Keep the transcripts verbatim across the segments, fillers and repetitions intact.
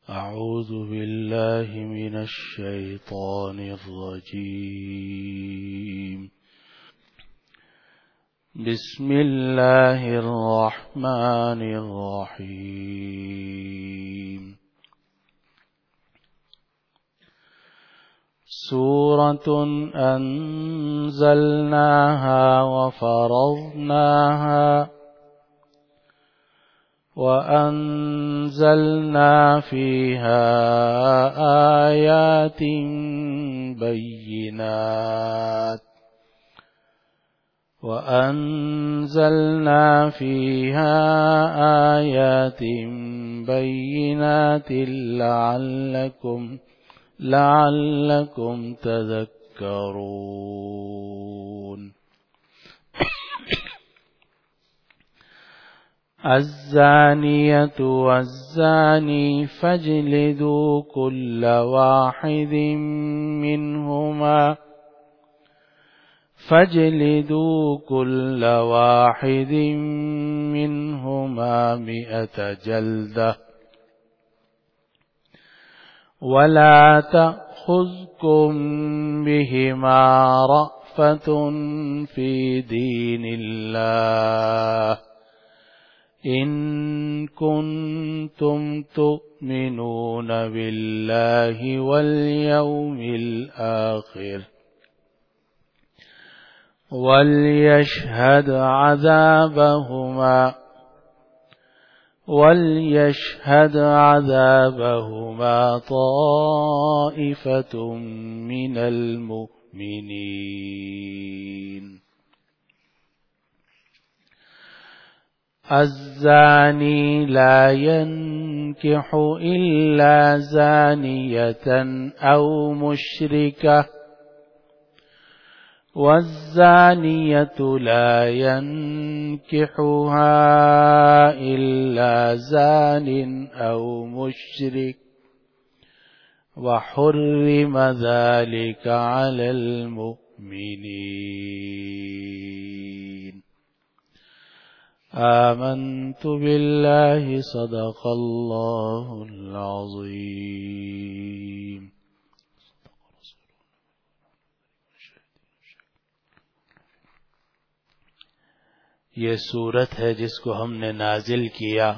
أعوذ بالله من الشيطان الرجيم. بسم الله الرحمن الرحيم. سورة أنزلناها وفرضناها وأنزلنا فيها آيات بينات وأنزلنا فيها آيات بينات لعلكم لعلكم تذكرون. الزانية والزاني فاجلدوا كل واحد منهما فاجلدوا كل واحد منهما مئة جلدة ولا تأخذكم بهما رأفة في دين الله إن كنتم تؤمنون بالله واليوم الآخر وليشهد عذابهما وليشهد عذابهما طائفة من المؤمنين. الزاني لا ينكح إلا زانية أو مشركة والزانية لا ينكحها إلا زان أو مشرك وحرم ذلك على المؤمنين. آمنت بالله صدق الله العظيم. یہ سورت ہے جس کو ہم نے نازل کیا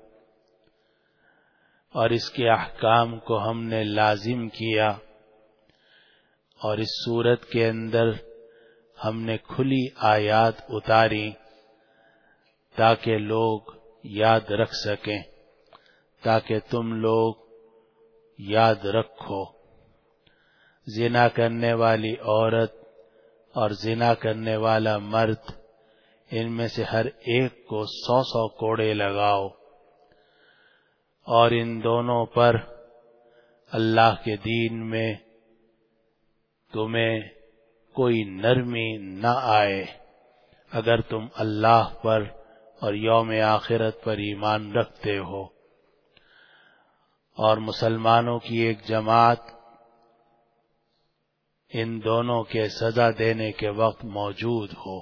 اور اس کے احکام کو ہم نے لازم کیا، اور اس سورت کے اندر ہم نے کھلی آیات اتاری تاکہ لوگ یاد رکھ سکیں، تاکہ تم لوگ یاد رکھو زنا کرنے والی عورت اور زنا کرنے والا مرد، ان میں سے ہر ایک کو سو سو کوڑے لگاؤ، اور ان دونوں پر اللہ کے دین میں تمہیں کوئی نرمی نہ آئے اگر تم اللہ پر اور یوم آخرت پر ایمان رکھتے ہو، اور مسلمانوں کی ایک جماعت ان دونوں کے سزا دینے کے وقت موجود ہو۔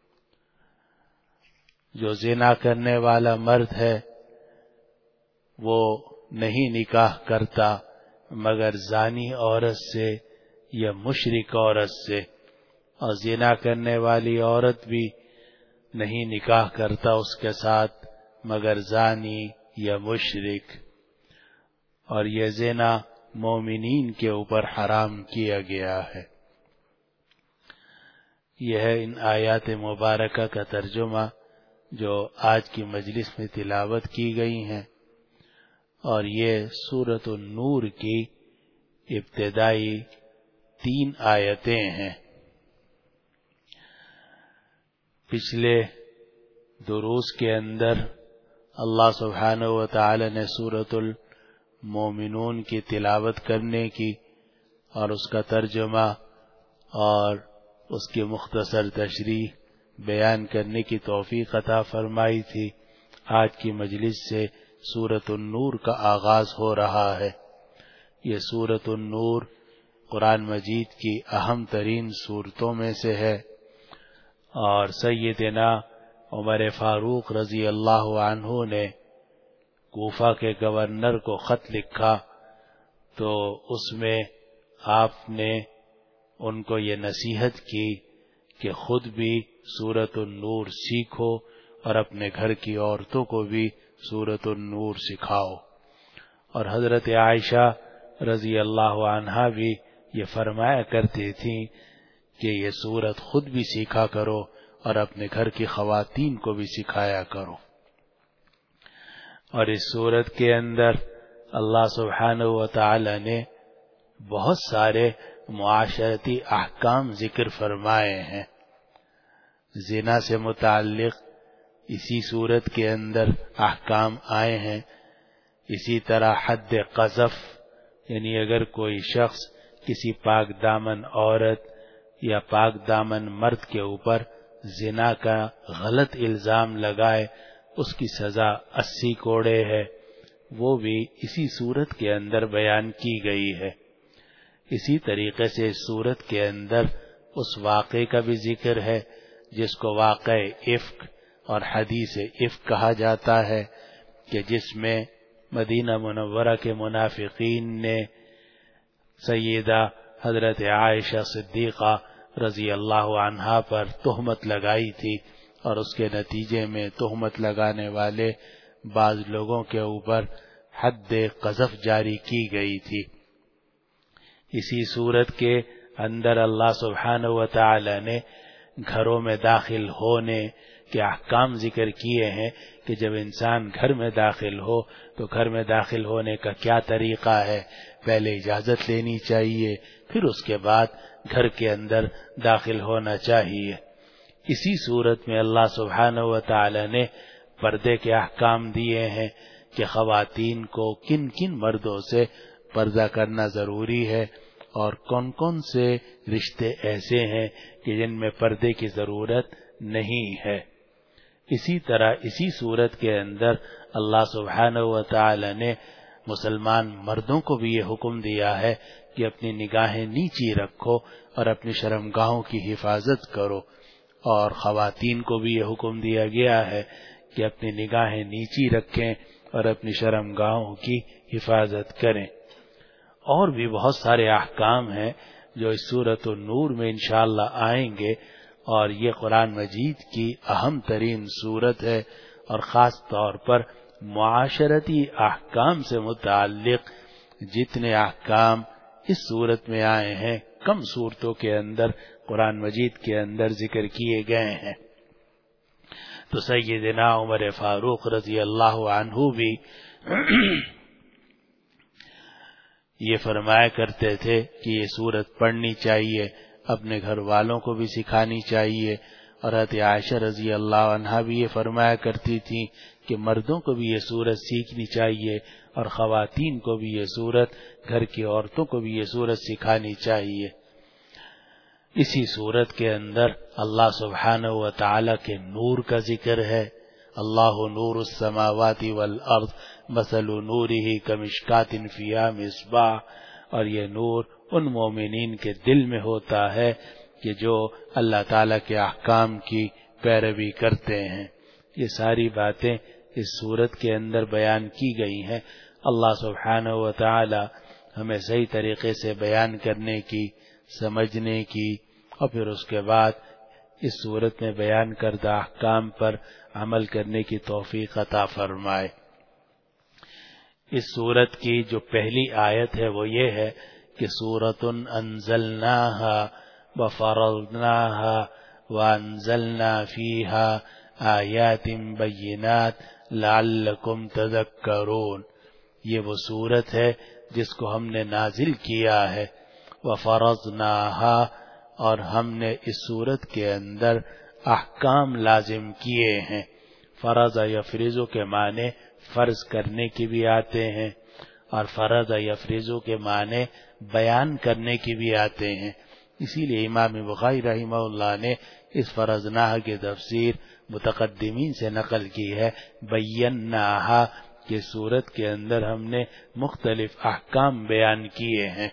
جو زنا کرنے والا مرد ہے وہ نہیں نکاح کرتا مگر زانی عورت سے یا مشرک عورت سے، اور زنا کرنے والی عورت بھی نہیں نکاح کرتا اس کے ساتھ مگر زانی یا مشرک، اور یہ زنا مومنین کے اوپر حرام کیا گیا ہے۔ یہ ہے ان آیات مبارکہ کا ترجمہ جو آج کی مجلس میں تلاوت کی گئی ہیں، اور یہ سورۃ النور کی ابتدائی تین آیتیں ہیں۔ پچھلے دروس کے اندر اللہ سبحانہ و تعالی نے سورۃ المومنون کی تلاوت کرنے کی اور اس کا ترجمہ اور اس کی مختصر تشریح بیان کرنے کی توفیق عطا فرمائی تھی۔ آج کی مجلس سے سورۃ النور کا آغاز ہو رہا ہے۔ یہ سورۃ النور قرآن مجید کی اہم ترین سورتوں میں سے ہے، اور سیدنا عمر فاروق رضی اللہ عنہ نے کوفہ کے گورنر کو خط لکھا تو اس میں آپ نے ان کو یہ نصیحت کی کہ خود بھی سورۃ النور سیکھو اور اپنے گھر کی عورتوں کو بھی سورۃ النور سکھاؤ. اور حضرت عائشہ رضی اللہ عنہا بھی یہ فرمایا کرتی تھیں کہ یہ سورت خود بھی سیکھا کرو اور اپنے گھر کی خواتین کو بھی سکھایا کرو. اور اس سورت کے اندر اللہ سبحانہ و تعالی نے بہت سارے معاشرتی احکام ذکر فرمائے ہیں. زنا سے متعلق اسی سورت کے اندر احکام آئے ہیں. اسی طرح حد قذف، یعنی اگر کوئی شخص کسی پاک دامن عورت یا پاک دامن مرد کے اوپر زنا کا غلط الزام لگائے اس کی سزا اسی کوڑے ہے، وہ بھی اسی سورت کے اندر بیان کی گئی ہے. اسی طریقے سے اس سورت کے اندر اس واقعے کا بھی ذکر ہے جس کو واقع افک اور حدیث افک کہا جاتا ہے، کہ جس میں مدینہ منورہ کے منافقین نے سیدہ حضرت عائشہ صدیقہ رضی اللہ عنہا پر تہمت لگائی تھی، اور اس کے نتیجے میں تہمت لگانے والے بعض لوگوں کے اوپر حد قذف جاری کی گئی تھی. اسی صورت کے اندر اللہ سبحانہ و تعالی نے گھروں میں داخل ہونے کے احکام ذکر کیے ہیں کہ جب انسان گھر میں داخل ہو تو گھر میں داخل ہونے کا کیا طریقہ ہے. پہلے اجازت لینی چاہیے، پھر اس کے بعد گھر کے اندر داخل ہونا چاہیے. اسی صورت میں اللہ سبحانہ و تعالی نے پردے کے احکام دیے ہیں کہ خواتین کو کن کن مردوں سے پردہ کرنا ضروری ہے اور کون کون سے رشتے ایسے ہیں کہ جن میں پردے کی ضرورت نہیں ہے. اسی طرح اسی صورت کے اندر اللہ سبحانہ و تعالی نے مسلمان مردوں کو بھی یہ حکم دیا ہے کہ اپنی نگاہیں نیچی رکھو اور اپنی شرمگاہوں کی حفاظت کرو، اور خواتین کو بھی یہ حکم دیا گیا ہے کہ اپنی نگاہیں نیچی رکھیں اور اپنی شرمگاہوں کی حفاظت کریں. اور بھی بہت سارے احکام ہیں جو اس سورۃ النور میں انشاءاللہ آئیں گے، اور یہ قرآن مجید کی اہم ترین سورت ہے، اور خاص طور پر معاشرتی احکام سے متعلق جتنے احکام اس سورت میں آئے ہیں کم صورتوں کے اندر قرآن مجید کے اندر ذکر کیے گئے ہیں. تو سیدنا عمر فاروق رضی اللہ عنہ بھی یہ فرمایا کرتے تھے کہ یہ سورت پڑھنی چاہیے، اپنے گھر والوں کو بھی سکھانی چاہیے. اور حضرت عائشہ رضی اللہ عنہا بھی یہ فرمایا کرتی تھی کہ مردوں کو بھی یہ سورت سیکھنی چاہیے اور خواتین کو بھی یہ سورت، گھر کی عورتوں کو بھی یہ سورت سکھانی چاہیے. اسی سورت کے اندر اللہ سبحانہ و تعالی کے نور کا ذکر ہے. اللہ نور السماوات والارض مثل نورہ کمشکات فیہا مصباح، اور یہ نور ان مومنین کے دل میں ہوتا ہے کہ جو اللہ تعالی کے احکام کی پیروی کرتے ہیں. یہ ساری باتیں اس سورت کے اندر بیان کی گئی ہیں. اللہ سبحانہ و تعالی ہمیں صحیح طریقے سے بیان کرنے کی، سمجھنے کی، اور پھر اس کے بعد اس سورت میں بیان کردہ احکام پر عمل کرنے کی توفیق عطا فرمائے. اس سورت کی جو پہلی آیت ہے وہ یہ ہے کہ سورۃ انزلناہا وفرضناہا وانزلنا فیہا آیات بینات لعلکم تذکرون. یہ وہ سورت ہے جس کو ہم نے نازل کیا ہے. وفرضناہا، اور ہم نے اس سورت کے اندر احکام لازم کیے ہیں. فرض یفرض کے معنی فرض کرنے کی بھی آتے ہیں، اور فرض یفرض کے معنی بیان کرنے کی بھی آتے ہیں. اسی لیے امام بخاری رحمہ اللہ نے اس فرضناہ کی تفسیر متقدمین سے نقل کی ہے بیناہا، کہ سورت کے اندر ہم نے مختلف احکام بیان کیے ہیں.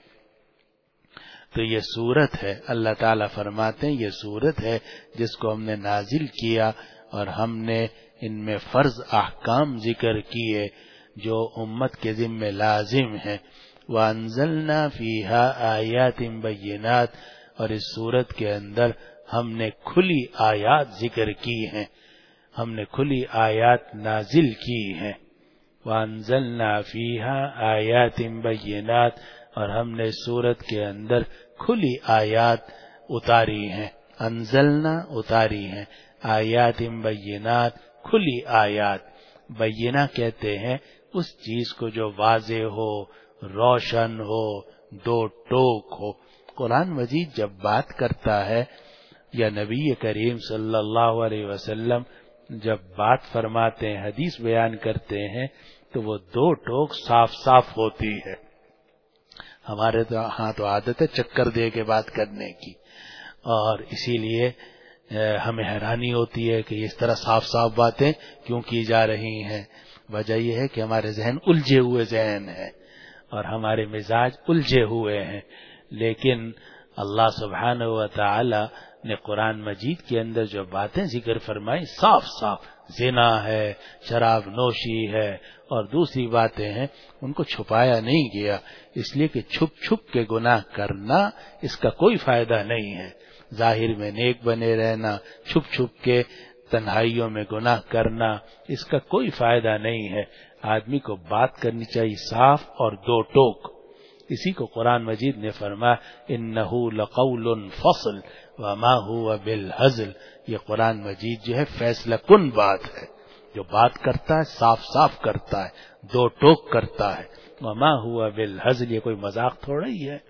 تو یہ سورت ہے، اللہ تعالیٰ فرماتے ہیں یہ سورت ہے جس کو ہم نے نازل کیا اور ہم نے ان میں فرض احکام ذکر کیے جو امت کے ذمہ لازم ہے. وَأَنزَلْنَا فِيهَا آيَاتٍ بَيِّنَاتٍ، اور اس صورت کے اندر ہم نے کھلی آیات ذکر کی ہیں، ہم نے کھلی آیات نازل کی ہیں. وَأَنزَلْنَا فِيهَا آيَاتٍ بَيِّنَاتٍ، اور ہم نے صورت کے اندر کھلی آیات اتاری ہیں. انزلنا اتاری ہیں، آیات بینات کھلی آیات. بینہ کہتے ہیں اس چیز کو جو واضح ہو، روشن ہو، دو ٹوک ہو. قرآن مجید جب بات کرتا ہے یا نبی کریم صلی اللہ علیہ وسلم جب بات فرماتے ہیں، حدیث بیان کرتے ہیں، تو وہ دو ٹوک صاف صاف ہوتی ہے. ہمارے تو ہاں تو عادت ہے چکر دے کے بات کرنے کی، اور اسی لیے ہمیں حیرانی ہوتی ہے کہ اس طرح صاف صاف باتیں کیوں کی جا رہی ہیں. وجہ یہ ہے کہ ہمارے ذہن الجھے ہوئے ذہن ہیں اور ہمارے مزاج الجھے ہوئے ہیں. لیکن اللہ سبحانہ و تعالی نے قرآن مجید کے اندر جو باتیں ذکر فرمائی صاف صاف، زنا ہے، شراب نوشی ہے اور دوسری باتیں ہیں، ان کو چھپایا نہیں گیا، اس لیے کہ چھپ چھپ کے گناہ کرنا اس کا کوئی فائدہ نہیں ہے. ظاہر میں نیک بنے رہنا، چھپ چھپ کے تنہائیوں میں گناہ کرنا، اس کا کوئی فائدہ نہیں ہے. آدمی کو بات کرنی چاہیے صاف اور دو ٹوک. اسی کو قرآن مجید نے فرمایا انہو لقول فصل وما هو بالہزل. یہ قرآن مجید جو ہے فیصلہ کن بات ہے، جو بات کرتا ہے صاف صاف کرتا ہے، دو ٹوک کرتا ہے. وما هو بالہزل، یہ کوئی مذاق تھوڑا ہی ہے.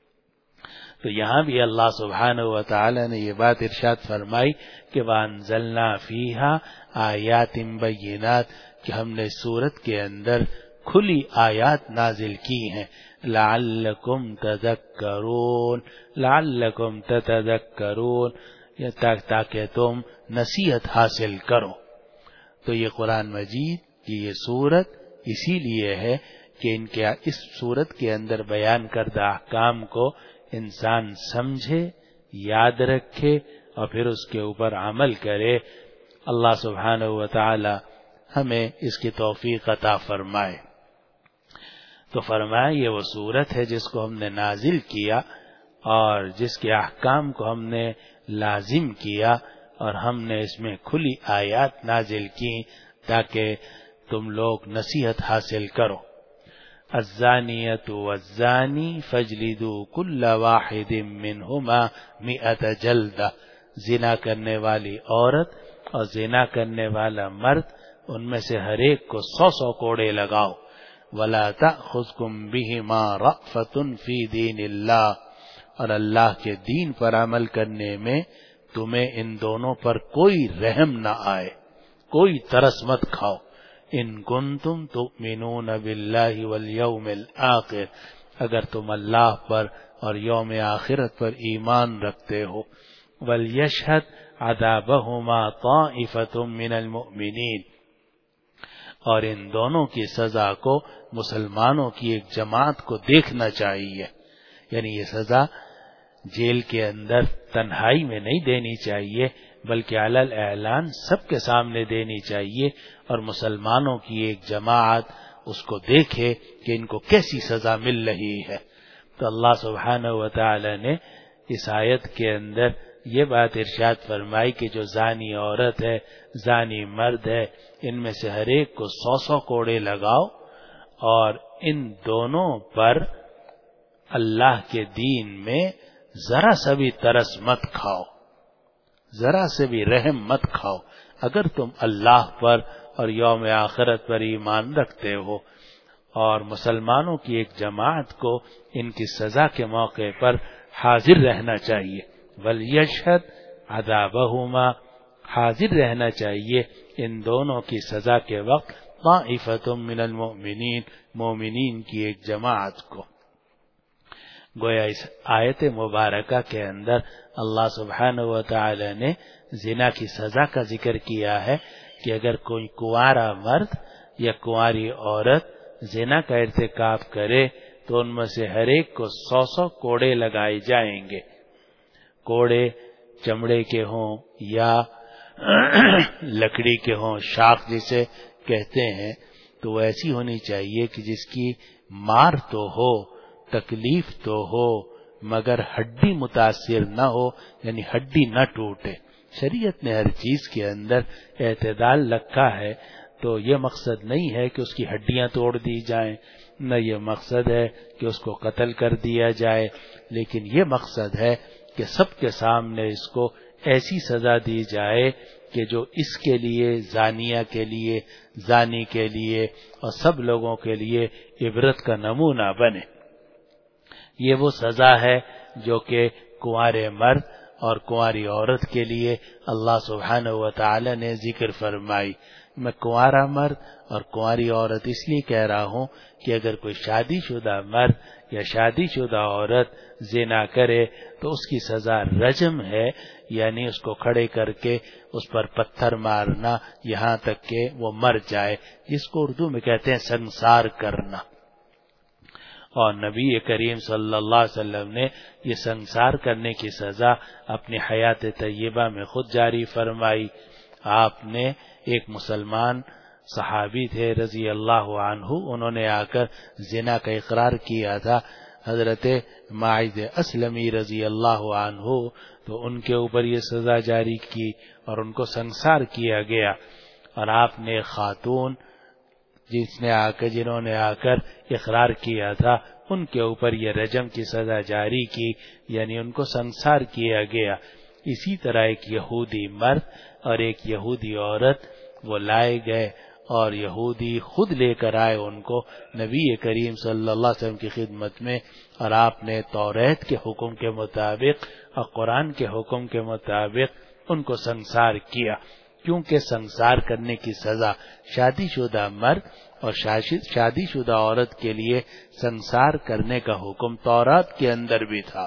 تو یہاں بھی اللہ سبحانہ و تعالی نے یہ بات ارشاد فرمائی کہ وَأَنزَلْنَا فِيهَا آیَاتٍ بَيِّنَاتٍ، کہ ہم نے سورت کے اندر کھلی آیات نازل کی ہیں. لَعَلَّكُمْ تَذَكَّرُونَ، لَعَلَّكُمْ تَتَذَكَّرُونَ، تاکہ تم نصیحت حاصل کرو. تو یہ قرآن مجید کی یہ سورت اسی لیے ہے کہ ان کے اس سورت کے اندر بیان کردہ احکام کو انسان سمجھے، یاد رکھے اور پھر اس کے اوپر عمل کرے. اللہ سبحانہ و تعالی ہمیں اس کی توفیق عطا فرمائے. تو فرمائے یہ وہ صورت ہے جس کو ہم نے نازل کیا اور جس کے احکام کو ہم نے لازم کیا، اور ہم نے اس میں کھلی آیات نازل کی تاکہ تم لوگ نصیحت حاصل کرو. الزانیۃ والزانی فاجلدوا کل واحد منہما مئۃ جلدہ، زنا کرنے والی عورت اور زنا کرنے والا مرد، ان میں سے ہر ایک کو سو سو کوڑے لگاؤ. ولا تأخذکم بہما رأفۃ فی دین اللہ، اور اللہ کے دین پر عمل کرنے میں تمہیں ان دونوں پر کوئی رحم نہ آئے، کوئی ترس مت کھاؤ. ان کنتم تؤمنون باللہ والیوم الآخر، اگر تم اللہ پر اور یوم آخرت پر ایمان رکھتے ہو. ولیشہد عذابہما طائفۃ من المؤمنین، اور ان دونوں کی سزا کو مسلمانوں کی ایک جماعت کو دیکھنا چاہیے. یعنی یہ سزا جیل کے اندر تنہائی میں نہیں دینی چاہیے، بلکہ علی الاعلان سب کے سامنے دینی چاہیے، اور مسلمانوں کی ایک جماعت اس کو دیکھے کہ ان کو کیسی سزا مل رہی ہے. تو اللہ سبحانہ و تعالی نے اس آیت کے اندر یہ بات ارشاد فرمائی کہ جو زانی عورت ہے، زانی مرد ہے، ان میں سے ہر ایک کو سو سو کوڑے لگاؤ، اور ان دونوں پر اللہ کے دین میں ذرا سا بھی ترس مت کھاؤ، ذرا سے بھی رحم مت کھاؤ. اگر تم اللہ پر اور یوم آخرت پر ایمان رکھتے ہو، اور مسلمانوں کی ایک جماعت کو ان کی سزا کے موقع پر حاضر رہنا چاہیے. وَلْيَشْهَدْ عَذَابَهُمَا، حاضر رہنا چاہیے ان دونوں کی سزا کے وقت طائفۃ من المؤمنین، مومنین کی ایک جماعت کو. گویا اس آیت مبارکہ کے اندر اللہ سبحانہ و تعالی نے زنا کی سزا کا ذکر کیا ہے کہ اگر کوئی کنوارا مرد یا کنواری عورت زنا کا ارتکاب کرے تو ان میں سے ہر ایک کو سو سو کوڑے لگائے جائیں گے. کوڑے چمڑے کے ہوں یا لکڑی کے ہوں، شاخ جسے کہتے ہیں، تو وہ ایسی ہونی چاہیے کہ جس کی مار تو ہو، تکلیف تو ہو، مگر ہڈی متاثر نہ ہو، یعنی ہڈی نہ ٹوٹے۔ شریعت نے ہر چیز کے اندر اعتدال رکھا ہے، تو یہ مقصد نہیں ہے کہ اس کی ہڈیاں توڑ دی جائیں، نہ یہ مقصد ہے کہ اس کو قتل کر دیا جائے، لیکن یہ مقصد ہے کہ سب کے سامنے اس کو ایسی سزا دی جائے کہ جو اس کے لیے، زانیہ کے لیے، زانی کے لیے اور سب لوگوں کے لیے عبرت کا نمونہ بنے۔ یہ وہ سزا ہے جو کہ کنوارے مرد اور کنواری عورت کے لیے اللہ سبحانہ و تعالی نے ذکر فرمائی۔ میں کنوارا مرد اور کنواری عورت اس لیے کہہ رہا ہوں کہ اگر کوئی شادی شدہ مرد یا شادی شدہ عورت زنا کرے تو اس کی سزا رجم ہے، یعنی اس کو کھڑے کر کے اس پر پتھر مارنا یہاں تک کہ وہ مر جائے، جس کو اردو میں کہتے ہیں سنسار کرنا۔ اور نبی کریم صلی اللہ علیہ وسلم نے یہ سنسار کرنے کی سزا اپنی حیات طیبہ میں خود جاری فرمائی۔ آپ نے ایک مسلمان صحابی تھے رضی اللہ عنہ، انہوں نے آ کر زنا کا اقرار کیا تھا حضرت ماعز اسلمی رضی اللہ عنہ، تو ان کے اوپر یہ سزا جاری کی اور ان کو سنسار کیا گیا۔ اور آپ نے خاتون جس نے آ کر جنہوں نے آ کر اقرار کیا تھا، ان کے اوپر یہ رجم کی سزا جاری کی، یعنی ان کو سنسار کیا گیا۔ اسی طرح ایک یہودی مرد اور ایک یہودی عورت وہ لائے گئے، اور یہودی خود لے کر آئے ان کو نبی کریم صلی اللہ علیہ وسلم کی خدمت میں، اور آپ نے توریت کے حکم کے مطابق اور قرآن کے حکم کے مطابق ان کو سنسار کیا، کیونکہ سنسار کرنے کی سزا شادی شدہ مرد اور شادی شدہ عورت کے لیے سنسار کرنے کا حکم تورات کے اندر بھی تھا۔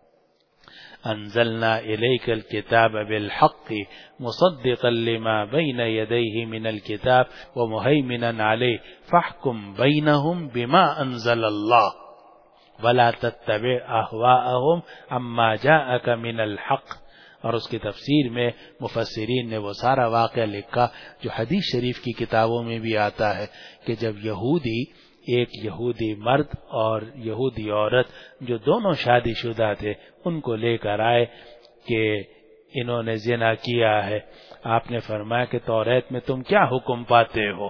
انزلنا الیک الکتاب بالحق مصدقا لما بین یدیہ من الکتاب ومہیمنا علیہ فاحکم بینہم بما انزل اللہ ولا تتبع اہواءہم عما جاءک من الحق۔ اور اس کی تفسیر میں مفسرین نے وہ سارا واقعہ لکھا جو حدیث شریف کی کتابوں میں بھی آتا ہے کہ جب یہودی ایک یہودی مرد اور یہودی عورت جو دونوں شادی شدہ تھے ان کو لے کر آئے کہ انہوں نے زنا کیا ہے، آپ نے فرمایا کہ توریت میں تم کیا حکم پاتے ہو؟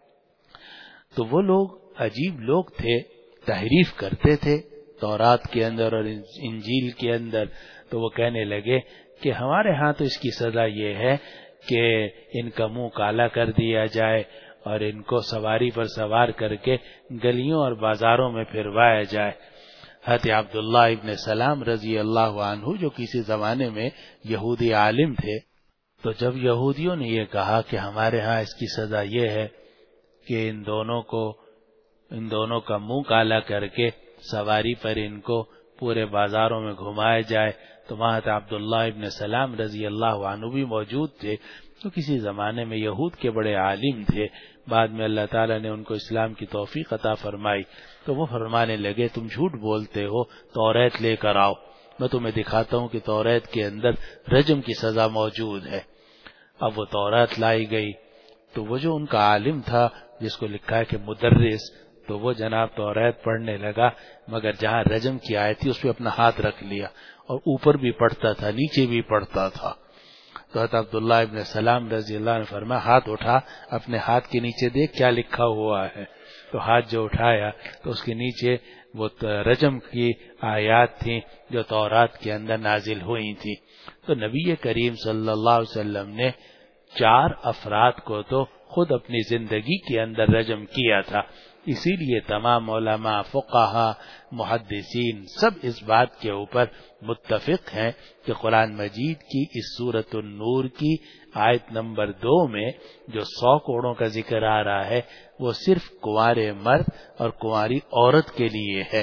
تو وہ لوگ عجیب لوگ تھے، تحریف کرتے تھے تورات کے اندر اور انجیل کے اندر۔ تو وہ کہنے لگے کہ ہمارے ہاں تو اس کی سزا یہ ہے کہ ان کا منہ کالا کر دیا جائے اور ان کو سواری پر سوار کر کے گلیوں اور بازاروں میں پھروایا جائے۔ حضرت عبداللہ ابن سلام رضی اللہ عنہ جو کسی زمانے میں یہودی عالم تھے، تو جب یہودیوں نے یہ کہا کہ ہمارے ہاں اس کی سزا یہ ہے کہ ان دونوں کو ان دونوں کا منہ کالا کر کے سواری پر ان کو پورے بازاروں میں گھمایا جائے، تو وہاں عبداللہ ابن سلام رضی اللہ عنہ بھی موجود تھے، تو کسی زمانے میں یہود کے بڑے عالم تھے، بعد میں اللہ تعالیٰ نے ان کو اسلام کی توفیق عطا فرمائی، تو وہ فرمانے لگے تم جھوٹ بولتے ہو، توریت لے کر آؤ، میں تمہیں دکھاتا ہوں کہ توریت کے اندر رجم کی سزا موجود ہے۔ اب وہ توریت لائی گئی، تو وہ جو ان کا عالم تھا جس کو لکھا ہے کہ مدرس، تو وہ جناب توریت پڑھنے لگا، مگر جہاں رجم کی آیت تھی اس پہ اپنا ہاتھ رکھ لیا، اور اوپر بھی پڑھتا تھا نیچے بھی پڑھتا تھا۔ تو حضرت عبداللہ ابن سلام رضی اللہ عنہ نے فرمایا ہاتھ اٹھا، اپنے ہاتھ کے نیچے دیکھ کیا لکھا ہوا ہے۔ تو ہاتھ جو اٹھایا تو اس کے نیچے وہ رجم کی آیات تھیں جو تورات کے اندر نازل ہوئی تھی۔ تو نبی کریم صلی اللہ علیہ وسلم نے چار افراد کو تو خود اپنی زندگی کے اندر رجم کیا تھا، اسی لیے تمام علماء، فقہاء، محدثین سب اس بات کے اوپر متفق ہیں کہ قرآن مجید کی اس سورۃ النور کی آیت نمبر دو میں جو سو کوڑوں کا ذکر آ رہا ہے وہ صرف کنوارے مرد اور کنواری عورت کے لیے ہے۔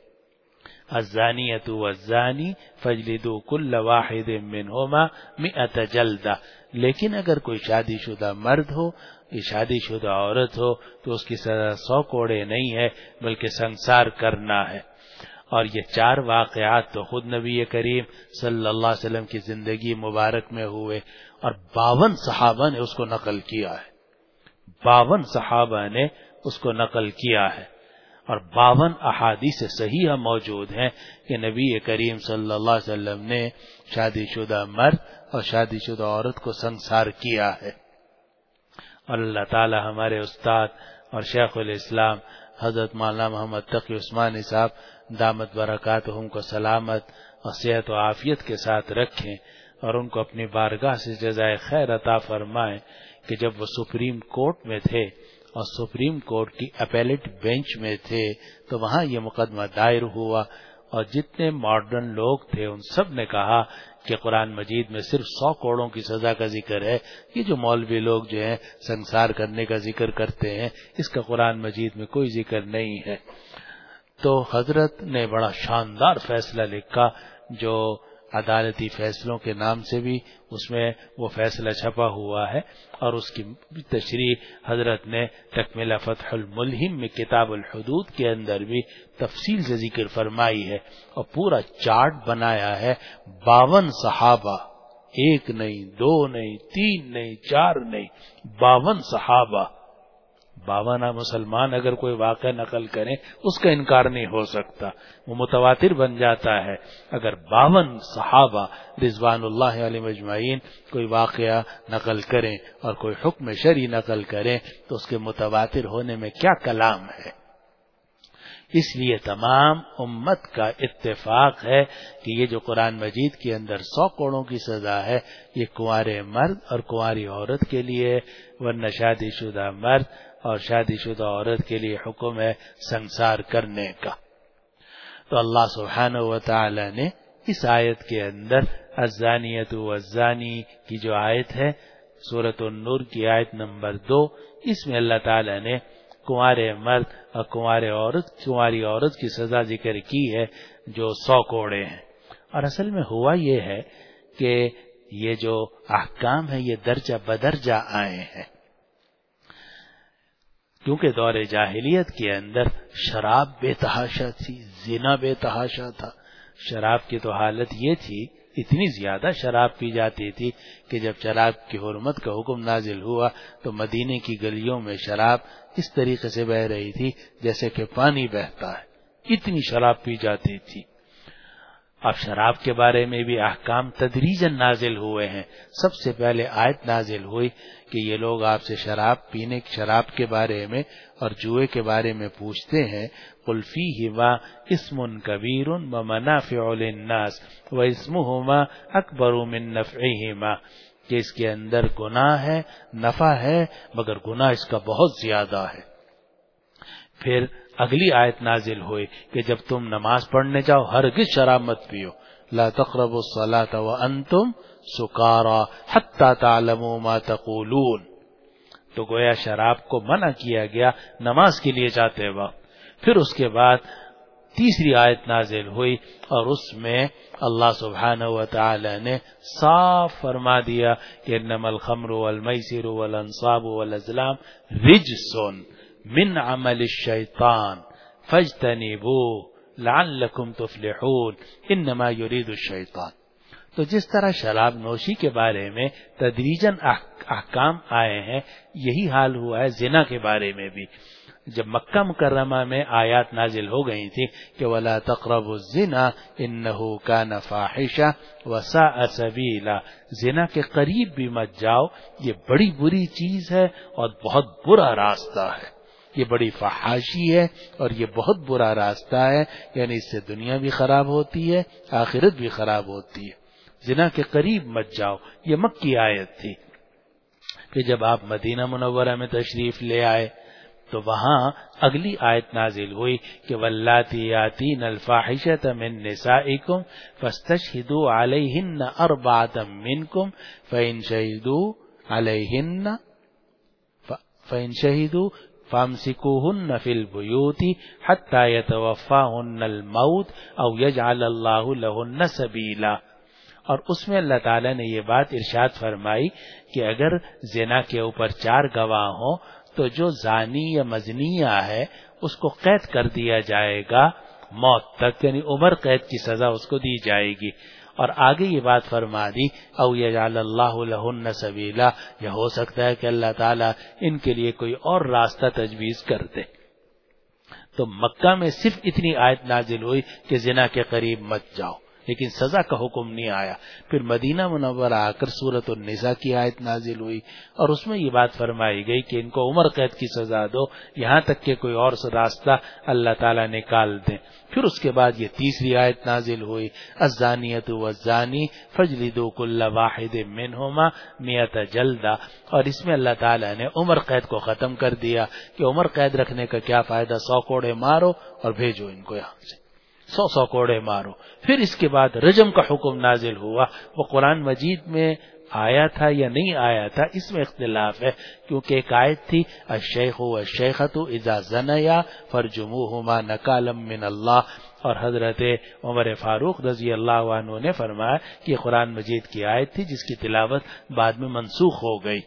الزانیۃ والزانی فاجلدوا کل واحد منہما مئۃ جلدہ، لیکن اگر کوئی شادی شدہ مرد ہو یہ شادی شدہ عورت ہو تو اس کی سزا سو کوڑے نہیں ہے بلکہ سنسار کرنا ہے۔ اور یہ چار واقعات تو خود نبی کریم صلی اللہ علیہ وسلم کی زندگی مبارک میں ہوئے، اور باون صحابہ نے اس کو نقل کیا ہے، باون صحابہ نے اس کو نقل کیا ہے، اور باون احادیث صحیحہ موجود ہیں کہ نبی کریم صلی اللہ علیہ وسلم نے شادی شدہ مرد اور شادی شدہ عورت کو سنسار کیا ہے۔ اور اللہ تعالی ہمارے استاد اور شیخ الاسلام حضرت مولانا محمد تقی عثمانی صاحب دامت برکاتہم کو سلامت اور صحت و عافیت کے ساتھ رکھیں، اور ان کو اپنی بارگاہ سے جزائے خیر عطا فرمائیں کہ جب وہ سپریم کورٹ میں تھے اور سپریم کورٹ کی اپیلیٹ بینچ میں تھے تو وہاں یہ مقدمہ دائر ہوا، اور جتنے ماڈرن لوگ تھے ان سب نے کہا کہ قرآن مجید میں صرف سو کوڑوں کی سزا کا ذکر ہے، یہ جو مولوی لوگ جو ہیں سنسار کرنے کا ذکر کرتے ہیں اس کا قرآن مجید میں کوئی ذکر نہیں ہے۔ تو حضرت نے بڑا شاندار فیصلہ لکھا جو عدالتی فیصلوں کے نام سے بھی اس میں وہ فیصلہ چھپا ہوا ہے، اور اس کی تشریح حضرت نے تکملہ فتح الملہم میں کتاب الحدود کے اندر بھی تفصیل سے ذکر فرمائی ہے، اور پورا چارٹ بنایا ہے۔ باون صحابہ، ایک نہیں، دو نہیں، تین نہیں، چار نہیں، باون صحابہ، باون مسلمان اگر کوئی واقعہ نقل کریں اس کا انکار نہیں ہو سکتا، وہ متواتر بن جاتا ہے۔ اگر باون صحابہ رضوان اللہ علیہم اجمعین کوئی واقعہ نقل کریں اور کوئی حکم شرعی نقل کریں تو اس کے متواتر ہونے میں کیا کلام ہے۔ اس لیے تمام امت کا اتفاق ہے کہ یہ جو قرآن مجید کے اندر سو کوڑوں کی سزا ہے یہ کنوارے مرد اور کنواری عورت کے لیے، ورنہ شادی شدہ مرد اور شادی شدہ عورت کے لیے حکم ہے سنسار کرنے کا۔ تو اللہ سبحانہ و تعالی نے اس آیت کے اندر الزانیۃ والزانی کی جو آیت ہے سورۃ النور کی آیت نمبر دو، اس میں اللہ تعالی نے کنوارے مرد اور کنوارے عورت کنواری عورت کی سزا ذکر کی ہے جو سو کوڑے ہیں۔ اور اصل میں ہوا یہ ہے کہ یہ جو احکام ہے یہ درجہ بدرجہ آئے ہیں، کیونکہ دور جاہلیت کے اندر شراب بے تحاشا تھی، زنا بے تحاشا تھا۔ شراب کی تو حالت یہ تھی، اتنی زیادہ شراب پی جاتی تھی کہ جب شراب کی حرمت کا حکم نازل ہوا تو مدینے کی گلیوں میں شراب اس طریقے سے بہ رہی تھی جیسے کہ پانی بہتا ہے، اتنی شراب پی جاتی تھی۔ اب شراب کے بارے میں بھی احکام تدریجاً نازل ہوئے ہیں۔ سب سے پہلے آیت نازل ہوئی کہ یہ لوگ آپ سے شراب پینے شراب کے بارے میں اور جوئے کے بارے میں پوچھتے ہیں، قل فیہما اسم کبیر ومنافع للناس واسمہما اکبر من نفعہما، کہ اس کے اندر گناہ ہے، نفع ہے، مگر گناہ اس کا بہت زیادہ ہے۔ پھر اگلی آیت نازل ہوئی کہ جب تم نماز پڑھنے جاؤ ہرگز شراب مت پیو، لا تقربوا الصلاة وانتم سکارى حتى تعلموا ما تقولون، تو گویا شراب کو منع کیا گیا نماز کے لیے جاتے وقت۔ پھر اس کے بعد تیسری آیت نازل ہوئی اور اس میں اللہ سبحانہ و تعالی نے صاف فرما دیا کہ انما الخمر والمیسر والانصاب والازلام رجس من عمل الشیطان فاجتنبوه لعلکم تفلحون انما یرید الشیطان۔ تو جس طرح شراب نوشی کے بارے میں تدریجاً احکام آئے ہیں، یہی حال ہوا ہے زنا کے بارے میں بھی۔ جب مکہ مکرمہ میں آیات نازل ہو گئی تھی کہ وَلَا تَقْرَبُوا الزِّنَا إِنَّهُ كَانَ فَاحِشًا وَسَاءَ سَبِيلًا، زنا کے قریب بھی مت جاؤ، یہ بڑی بری چیز ہے اور بہت برا راستہ ہے، یہ بڑی فحاشی ہے اور یہ بہت برا راستہ ہے، یعنی اس سے دنیا بھی خراب ہوتی ہے آخرت بھی خراب ہوتی ہے، زنا کے قریب مت جاؤ۔ یہ مکی آیت تھی۔ کہ جب آپ مدینہ منورہ میں تشریف لے آئے تو وہاں اگلی آیت نازل ہوئی کہ واللاتی یاتین الفاحشۃ من نسائکم فاستشہدوا علیہن اربعۃ منکم فإن شہدوا علیہن فإن شہدوا فامسکوہن فی البیوت حتی یتوفاہن الموت او یجعل اللہ لہن سبیلا۔ اور اس میں اللہ تعالیٰ نے یہ بات ارشاد فرمائی کہ اگر زنا کے اوپر چار گواہ ہوں تو جو زانی یا مزنیہ ہے اس کو قید کر دیا جائے گا موت تک، یعنی عمر قید کی سزا اس کو دی جائے گی، اور آگے یہ بات فرما دی او یجعل اللہ لہن سبیلا، یہ ہو سکتا ہے کہ اللہ تعالیٰ ان کے لیے کوئی اور راستہ تجویز کر دے۔ تو مکہ میں صرف اتنی آیت نازل ہوئی کہ زنا کے قریب مت جاؤ، لیکن سزا کا حکم نہیں آیا۔ پھر مدینہ منورہ آ کر سورۃ النساء کی آیت نازل ہوئی اور اس میں یہ بات فرمائی گئی کہ ان کو عمر قید کی سزا دو یہاں تک کہ کوئی اور راستہ اللہ تعالیٰ نکال دیں۔ پھر اس کے بعد یہ تیسری آیت نازل ہوئی الزانیۃ والزانی فاجلدوا کل واحد منہما مئۃ جلدہ، اور اس میں اللہ تعالیٰ نے عمر قید کو ختم کر دیا کہ عمر قید رکھنے کا کیا فائدہ، سو کوڑے مارو اور بھیجو ان کو یہاں سے، سو سو کوڑے مارو۔ پھر اس کے بعد رجم کا حکم نازل ہوا، وہ قرآن مجید میں آیا تھا یا نہیں آیا تھا اس میں اختلاف ہے، کیونکہ ایک آیت تھی الشیخ والشیخۃ اذا زنیا فرجموہما نکالا من اللہ، اور حضرت عمر فاروق رضی اللہ عنہ نے فرمایا کہ یہ قرآن مجید کی آیت تھی جس کی تلاوت بعد میں منسوخ ہو گئی۔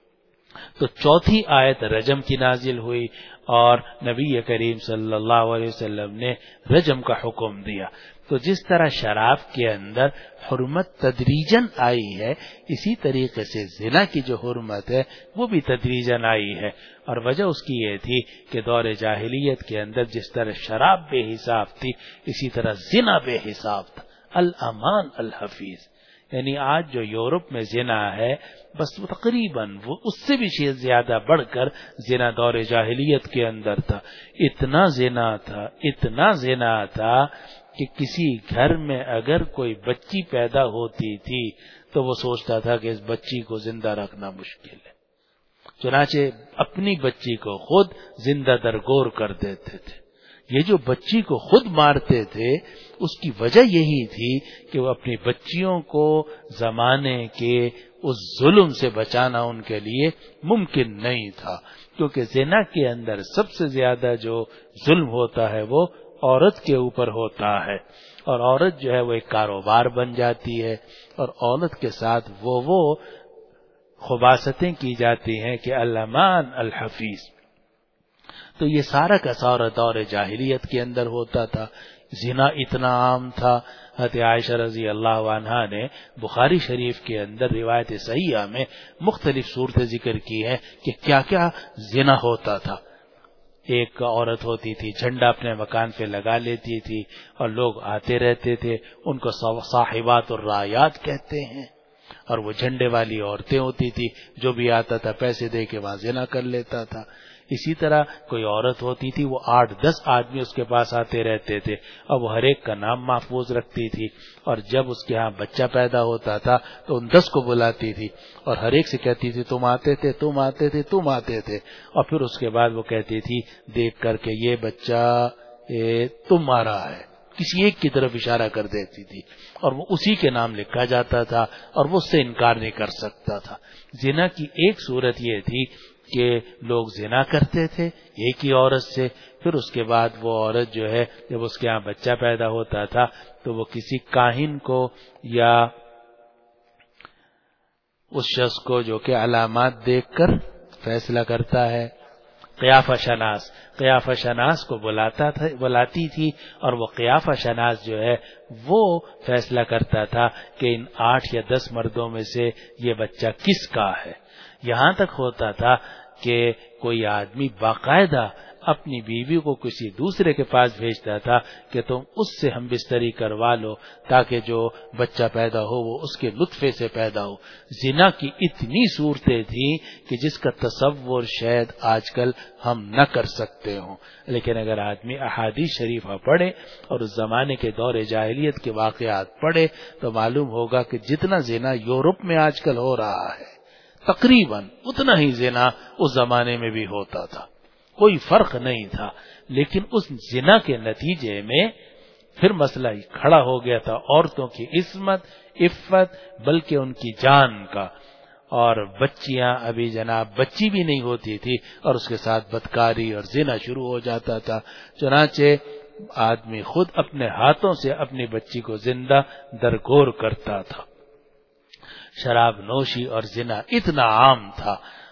تو چوتھی آیت رجم کی نازل ہوئی اور نبی کریم صلی اللہ علیہ وسلم نے رجم کا حکم دیا۔ تو جس طرح شراب کے اندر حرمت تدریجاً آئی ہے، اسی طریقے سے زنا کی جو حرمت ہے وہ بھی تدریجاً آئی ہے، اور وجہ اس کی یہ تھی کہ دور جاہلیت کے اندر جس طرح شراب بے حساب تھی اسی طرح زنا بے حساب تھا۔ الامان الحفیظ، یعنی آج جو یورپ میں زنا ہے بس وہ تقریباً وہ اس سے بھی زیادہ بڑھ کر زنا دور جاہلیت کے اندر تھا۔ اتنا زنا تھا اتنا زنا تھا کہ کسی گھر میں اگر کوئی بچی پیدا ہوتی تھی تو وہ سوچتا تھا کہ اس بچی کو زندہ رکھنا مشکل ہے، چنانچہ اپنی بچی کو خود زندہ درگور کر دیتے تھے۔ یہ جو بچی کو خود مارتے تھے اس کی وجہ یہی تھی کہ وہ اپنی بچیوں کو زمانے کے اس ظلم سے بچانا ان کے لیے ممکن نہیں تھا، کیونکہ زنا کے اندر سب سے زیادہ جو ظلم ہوتا ہے وہ عورت کے اوپر ہوتا ہے، اور عورت جو ہے وہ ایک کاروبار بن جاتی ہے، اور عورت کے ساتھ وہ وہ خباثتیں کی جاتی ہیں کہ الامان الحفیظ۔ تو یہ سارا کا سارا دور جاہلیت کے اندر ہوتا تھا، زنا اتنا عام تھا۔ حضرت عائشہ رضی اللہ عنہا نے بخاری شریف کے اندر روایت صحیحہ میں مختلف صورتیں ذکر کی ہیں کہ کیا کیا زنا ہوتا تھا۔ ایک عورت ہوتی تھی جھنڈا اپنے مکان پہ لگا لیتی تھی اور لوگ آتے رہتے تھے، ان کو صاحبات الرایات کہتے ہیں، اور وہ جھنڈے والی عورتیں ہوتی تھی، جو بھی آتا تھا پیسے دے کے وہاں زنا کر لیتا تھا۔ اسی طرح کوئی عورت ہوتی تھی، وہ آٹھ دس آدمی اس کے پاس آتے رہتے تھے اور وہ ہر ایک کا نام محفوظ رکھتی تھی، اور جب اس کے ہاں بچہ پیدا ہوتا تھا تو ان دس کو بلاتی تھی اور ہر ایک سے کہتی تھی تم آتے تھے تم آتے تھے تم آتے تھے اور پھر اس کے بعد وہ کہتی تھی دیکھ کر کے یہ بچہ تمہارا ہے، کسی ایک کی طرف اشارہ کر دیتی تھی اور وہ اسی کے نام لکھا جاتا تھا اور وہ اس سے انکار نہیں کر سکتا تھا۔ زنا کی ایک صورت یہ تھی کہ لوگ زنا کرتے تھے ایک ہی عورت سے، پھر اس کے بعد وہ عورت جو ہے جب اس کے ہاں بچہ پیدا ہوتا تھا تو وہ کسی کاہن کو یا اس شخص کو جو کہ علامات دیکھ کر فیصلہ کرتا ہے، قیافہ شناس قیافہ شناس کو بلاتا تھا بلاتی تھی اور وہ قیافہ شناس جو ہے وہ فیصلہ کرتا تھا کہ ان آٹھ یا دس مردوں میں سے یہ بچہ کس کا ہے۔ یہاں تک ہوتا تھا کہ کوئی آدمی باقاعدہ اپنی بیوی کو کسی دوسرے کے پاس بھیجتا تھا کہ تم اس سے ہم بستری کروا لو تاکہ جو بچہ پیدا ہو وہ اس کے لطفے سے پیدا ہو۔ زنا کی اتنی صورتیں تھیں کہ جس کا تصور شاید آج کل ہم نہ کر سکتے ہوں، لیکن اگر آدمی احادیث شریفہ پڑھے اور اس زمانے کے دور جاہلیت کے واقعات پڑھے تو معلوم ہوگا کہ جتنا زنا یورپ میں آج کل ہو رہا ہے تقریباً اتنا ہی زنا اس زمانے میں بھی ہوتا تھا، کوئی فرق نہیں تھا۔ لیکن اس زنا کے نتیجے میں پھر مسئلہ کھڑا ہو گیا تھا عورتوں کی عصمت عفت بلکہ ان کی جان کا، اور بچیاں ابھی جناب بچی بھی نہیں ہوتی تھی اور اس کے ساتھ بدکاری اور زنا شروع ہو جاتا تھا، چنانچہ آدمی خود اپنے ہاتھوں سے اپنی بچی کو زندہ درگور کرتا تھا۔ شراب نوشی اور زنا اتنا عام تھا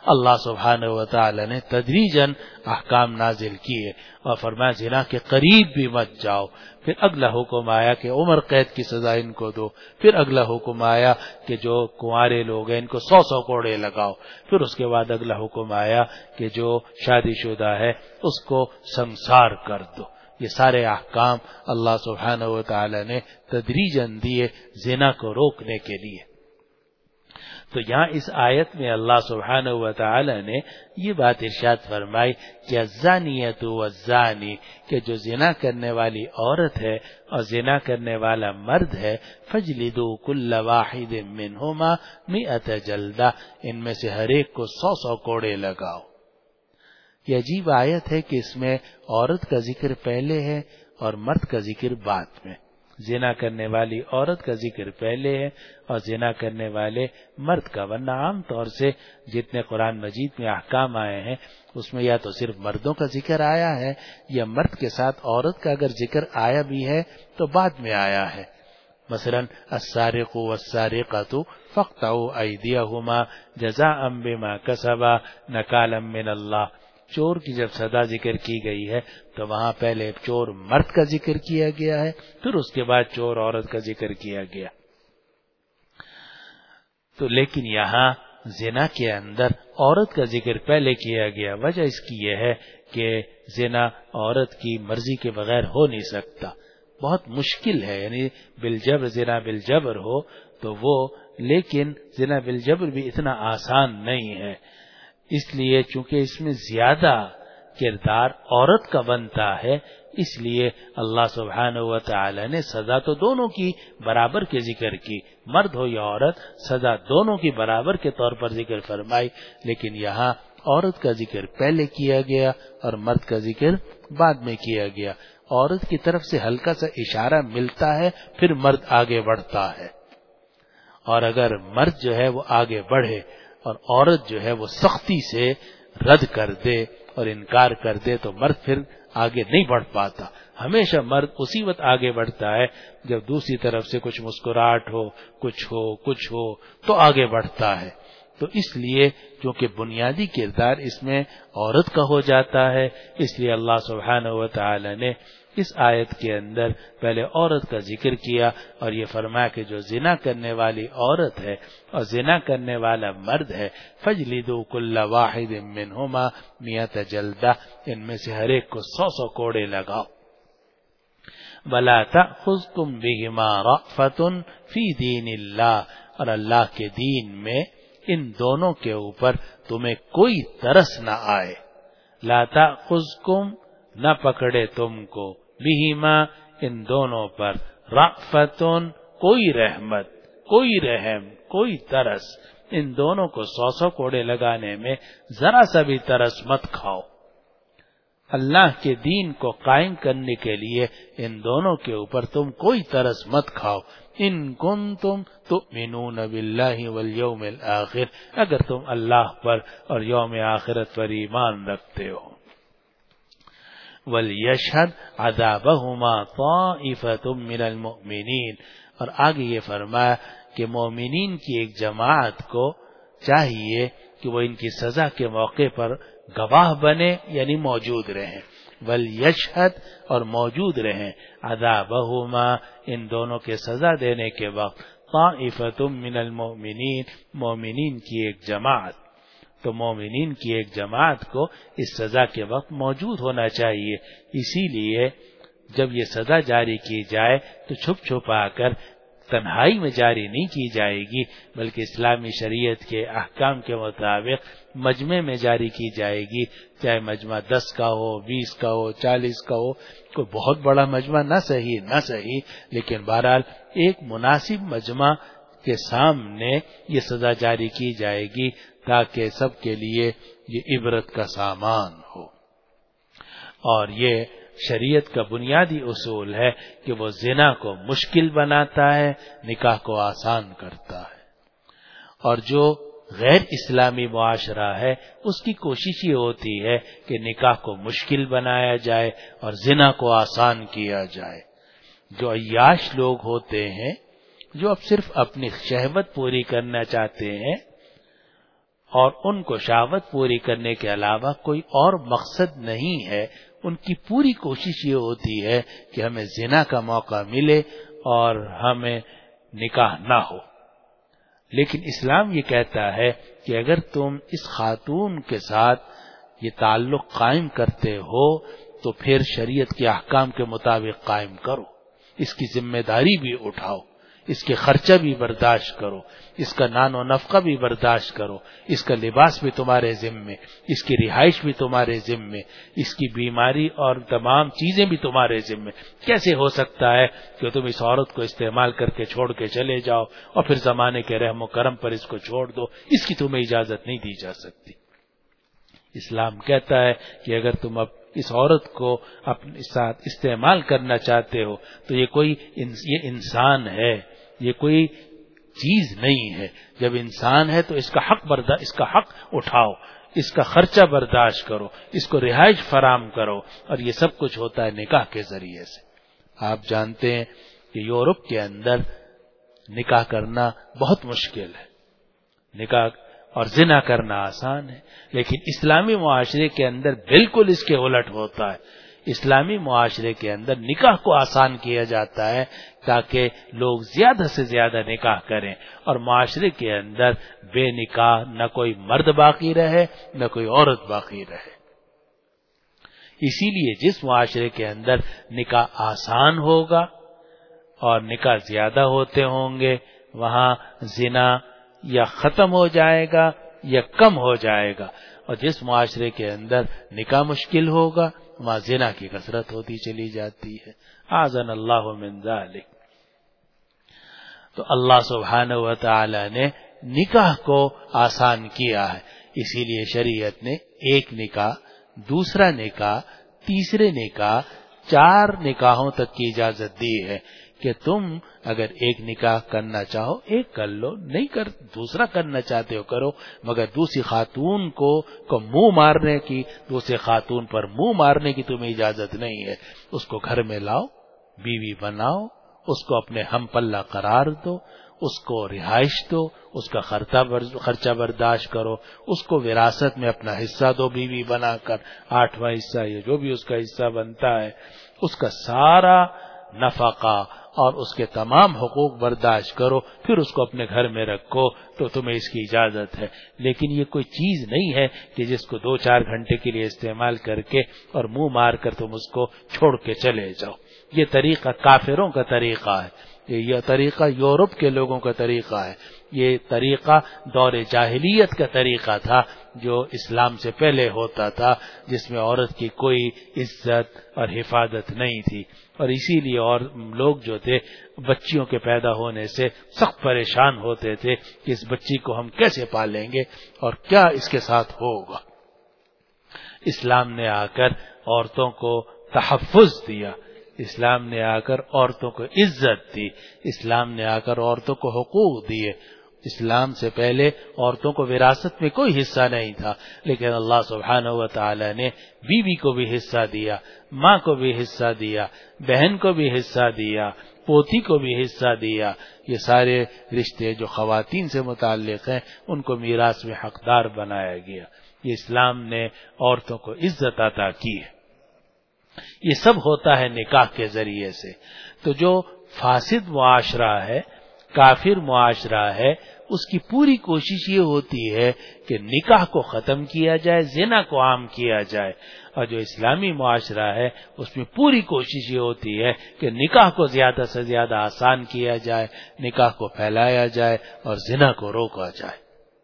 اللہ سبحانہ و تعالی نے تدریجاً احکام نازل کیے اور فرمایا زنا کے قریب بھی مت جاؤ. پھر اگلا حکم آیا کہ عمر قید کی سزا ان کو دو. پھر اگلا حکم آیا کہ جو کنوارے لوگ ہیں ان کو سو سو کوڑے لگاؤ. پھر اس کے بعد اگلا حکم آیا کہ جو شادی شدہ ہے اس کو سنسار کر دو. یہ سارے احکام اللہ سبحانہ و تعالی نے تدریجاً دیے زنا کو روکنے کے لیے. تو یہاں اس آیت میں اللہ سبحانہ و تعالی نے یہ بات ارشاد فرمائی کہ الزانیۃ والزانی، کہ جو زنا کرنے والی عورت ہے اور زنا کرنے والا مرد ہے، فجلدوا کل واحد منہما مئۃ جلدہ، ان میں سے ہر ایک کو سو سو کوڑے لگاؤ. یہ عجیب آیت ہے کہ اس میں عورت کا ذکر پہلے ہے اور مرد کا ذکر بعد میں. زنا کرنے والی عورت کا ذکر پہلے ہے اور زنا کرنے والے مرد کا، ورنہ عام طور سے جتنے قرآن مجید میں احکام آئے ہیں اس میں یا تو صرف مردوں کا ذکر آیا ہے یا مرد کے ساتھ عورت کا اگر ذکر آیا بھی ہے تو بعد میں آیا ہے. مثلا السارق والسارقۃ فاقطعوا ایدیہما جزاء بما کسبا نکالا من اللہ. چور کی جب سزا ذکر کی گئی ہے تو وہاں پہلے چور مرد کا ذکر کیا گیا ہے، پھر اس کے بعد چور عورت کا ذکر کیا گیا. تو لیکن یہاں زنا کے اندر عورت کا ذکر پہلے کیا گیا. وجہ اس کی یہ ہے کہ زنا عورت کی مرضی کے بغیر ہو نہیں سکتا، بہت مشکل ہے. یعنی بالجبر زنا بالجبر ہو تو وہ، لیکن زنا بالجبر بھی اتنا آسان نہیں ہے. اس لیے چونکہ اس میں زیادہ کردار عورت کا بنتا ہے، اس لیے اللہ سبحانہ و تعالی نے سزا تو دونوں کی برابر کے ذکر کی، مرد ہو یا عورت سزا دونوں کی برابر کے طور پر ذکر فرمائی. لیکن یہاں عورت کا ذکر پہلے کیا گیا اور مرد کا ذکر بعد میں کیا گیا. عورت کی طرف سے ہلکا سا اشارہ ملتا ہے پھر مرد آگے بڑھتا ہے، اور اگر مرد جو ہے وہ آگے بڑھے اور عورت جو ہے وہ سختی سے رد کر دے اور انکار کر دے تو مرد پھر آگے نہیں بڑھ پاتا. ہمیشہ مرد اسی وقت آگے بڑھتا ہے جب دوسری طرف سے کچھ مسکراہٹ ہو، کچھ ہو کچھ ہو تو آگے بڑھتا ہے. تو اس لیے کیونکہ بنیادی کردار اس میں عورت کا ہو جاتا ہے، اس لیے اللہ سبحانہ و تعالی نے اس آیت کے اندر پہلے عورت کا ذکر کیا اور یہ فرمایا کہ جو زنا کرنے والی عورت ہے اور زنا کرنے والا مرد ہے، فجلدوا کل واحد منہما مئۃ جلدہ، ان میں سے ہر ایک کو سو سو کوڑے لگاؤ. ولا تأخذکم بہما رأفۃ فی دین اللہ، اور اللہ کے دین میں ان دونوں کے اوپر تمہیں کوئی ترس نہ آئے. لا تأخذکم، نہ پکڑے تم کو، بہما، ان دونوں پر، رأفتن، کوئی رحمت، کوئی رحم، کوئی ترس. ان دونوں کو سو سو کوڑے لگانے میں ذرا سا بھی ترس مت کھاؤ. اللہ کے دین کو قائم کرنے کے لیے ان دونوں کے اوپر تم کوئی ترس مت کھاؤ. ان کنتم تؤمنون باللہ والیوم الآخر، اگر تم اللہ پر اور یوم آخرت پر ایمان رکھتے ہو. وَلْيَشْهَدْ عَذَابَهُمَا طَائِفَةٌ مِّنَ الْمُؤْمِنِينَ، اور آگے یہ فرمایا کہ مومنین کی ایک جماعت کو چاہیے کہ وہ ان کی سزا کے موقع پر گواہ بنے، یعنی موجود رہیں. وَلْيَشْهَدْ، اور موجود رہیں، عَذَابَهُمَا، ان دونوں کے سزا دینے کے وقت، طَائِفَةٌ مِّنَ الْمُؤْمِنِينَ، مومنین کی ایک جماعت. تو مومنین کی ایک جماعت کو اس سزا کے وقت موجود ہونا چاہیے. اسی لیے جب یہ سزا جاری کی جائے تو چھپ چھپا کر تنہائی میں جاری نہیں کی جائے گی، بلکہ اسلامی شریعت کے احکام کے مطابق مجمع میں جاری کی جائے گی. چاہے مجمع دس کا ہو، بیس کا ہو، چالیس کا ہو، کوئی بہت بڑا مجمع نہ صحیح نہ صحیح لیکن بہرحال ایک مناسب مجمع کے سامنے یہ سزا جاری کی جائے گی تاکہ سب کے لیے یہ عبرت کا سامان ہو. اور یہ شریعت کا بنیادی اصول ہے کہ وہ زنا کو مشکل بناتا ہے، نکاح کو آسان کرتا ہے. اور جو غیر اسلامی معاشرہ ہے اس کی کوشش یہ ہوتی ہے کہ نکاح کو مشکل بنایا جائے اور زنا کو آسان کیا جائے. جو عیاش لوگ ہوتے ہیں، جو اب صرف اپنی شہوت پوری کرنا چاہتے ہیں اور ان کو شہوت پوری کرنے کے علاوہ کوئی اور مقصد نہیں ہے. ان کی پوری کوشش یہ ہوتی ہے کہ ہمیں زنا کا موقع ملے اور ہمیں نکاح نہ ہو. لیکن اسلام یہ کہتا ہے کہ اگر تم اس خاتون کے ساتھ یہ تعلق قائم کرتے ہو تو پھر شریعت کے احکام کے مطابق قائم کرو، اس کی ذمہ داری بھی اٹھاؤ، اس کے خرچہ بھی برداشت کرو، اس کا نان و نفقہ بھی برداشت کرو، اس کا لباس بھی تمہارے ذمے، اس کی رہائش بھی تمہارے ذمے، اس کی بیماری اور تمام چیزیں بھی تمہارے ذمے. کیسے ہو سکتا ہے کہ تم اس عورت کو استعمال کر کے چھوڑ کے چلے جاؤ اور پھر زمانے کے رحم و کرم پر اس کو چھوڑ دو؟ اس کی تمہیں اجازت نہیں دی جا سکتی. اسلام کہتا ہے کہ اگر تم اب اس عورت کو اپنے ساتھ استعمال کرنا چاہتے ہو تو یہ کوئی یہ انسان ہے، یہ کوئی چیز نہیں ہے. جب انسان ہے تو اس کا حق برداشت اس کا حق اٹھاؤ، اس کا خرچہ برداشت کرو، اس کو رہائش فراہم کرو، اور یہ سب کچھ ہوتا ہے نکاح کے ذریعے سے. آپ جانتے ہیں کہ یورپ کے اندر نکاح کرنا بہت مشکل ہے، نکاح اور زنا کرنا آسان ہے، لیکن اسلامی معاشرے کے اندر بالکل اس کے الٹ ہوتا ہے. اسلامی معاشرے کے اندر نکاح کو آسان کیا جاتا ہے تاکہ لوگ زیادہ سے زیادہ نکاح کریں اور معاشرے کے اندر بے نکاح نہ کوئی مرد باقی رہے نہ کوئی عورت باقی رہے. اسی لیے جس معاشرے کے اندر نکاح آسان ہوگا اور نکاح زیادہ ہوتے ہوں گے وہاں زنا یا ختم ہو جائے گا یا کم ہو جائے گا، اور جس معاشرے کے اندر نکاح مشکل ہوگا وہاں زنا کی کثرت ہوتی چلی جاتی ہے. اعاذنا اللہ من ذلک. تو اللہ سبحانہ و تعالی نے نکاح کو آسان کیا ہے، اسی لیے شریعت نے ایک نکاح، دوسرا نکاح، تیسرے نکاح، چار نکاحوں تک کی اجازت دی ہے کہ تم اگر ایک نکاح کرنا چاہو ایک کر لو، نہیں کر دوسرا کرنا چاہتے ہو کرو، مگر دوسری خاتون کو کو منہ مارنے کی دوسرے خاتون پر منہ مارنے کی تمہیں اجازت نہیں ہے. اس کو گھر میں لاؤ، بیوی بناؤ، اس کو اپنے ہم پلہ قرار دو، اس کو رہائش دو، اس کا خرچہ برداشت کرو، اس کو وراثت میں اپنا حصہ دو بیوی بنا کر، آٹھواں حصہ یا جو بھی اس کا حصہ بنتا ہے، اس کا سارا نفقہ اور اس کے تمام حقوق برداشت کرو، پھر اس کو اپنے گھر میں رکھو تو تمہیں اس کی اجازت ہے. لیکن یہ کوئی چیز نہیں ہے کہ جس کو دو چار گھنٹے کے لیے استعمال کر کے اور منہ مار کر تم اس کو چھوڑ کے چلے جاؤ. یہ طریقہ کافروں کا طریقہ ہے، یہ طریقہ یورپ کے لوگوں کا طریقہ ہے، یہ طریقہ دور جاہلیت کا طریقہ تھا جو اسلام سے پہلے ہوتا تھا، جس میں عورت کی کوئی عزت اور حفاظت نہیں تھی. اور اسی لیے اور لوگ جو تھے بچیوں کے پیدا ہونے سے سخت پریشان ہوتے تھے کہ اس بچی کو ہم کیسے پالیں گے اور کیا اس کے ساتھ ہوگا. اسلام نے آ کر عورتوں کو تحفظ دیا، اسلام نے آ کر عورتوں کو عزت دی، اسلام نے آ کر عورتوں کو حقوق دیے. اسلام سے پہلے عورتوں کو وراثت میں کوئی حصہ نہیں تھا، لیکن اللہ سبحانہ و تعالی نے بیوی کو بھی حصہ دیا، ماں کو بھی حصہ دیا، بہن کو بھی حصہ دیا، پوتی کو بھی حصہ دیا. یہ سارے رشتے جو خواتین سے متعلق ہیں ان کو میراث میں حقدار بنایا گیا. یہ اسلام نے عورتوں کو عزت عطا کی ہے. یہ سب ہوتا ہے نکاح کے ذریعے سے. تو جو فاسد معاشرہ ہے، کافر معاشرہ ہے، اس کی پوری کوشش یہ ہوتی ہے کہ نکاح کو ختم کیا جائے، زنا کو عام کیا جائے. اور جو اسلامی معاشرہ ہے اس میں پوری کوشش یہ ہوتی ہے کہ نکاح کو زیادہ سے زیادہ آسان کیا جائے، نکاح کو پھیلایا جائے اور زنا کو روکا جائے.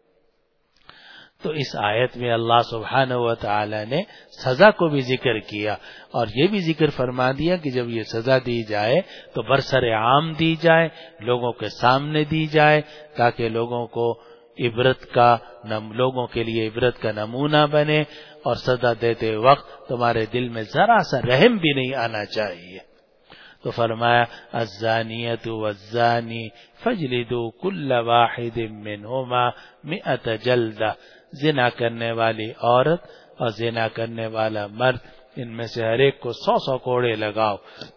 تو اس آیت میں اللہ سبحانہ و تعالی نے سزا کو بھی ذکر کیا اور یہ بھی ذکر فرما دیا کہ جب یہ سزا دی جائے تو برسر عام دی جائے، لوگوں کے سامنے دی جائے، تاکہ لوگوں کو عبرت کا لوگوں کے لیے عبرت کا نمونہ بنے، اور سزا دیتے وقت تمہارے دل میں ذرا سا رحم بھی نہیں آنا چاہیے. تو فرمایا الزانیۃ والزانی فاجلدوا کل واحد منہما مئۃ جلدہ، زنا کرنے والی عورت اور زنا کرنے والا مرد ان میں سے ہر ایک کو سو سو کوڑے لگاؤ.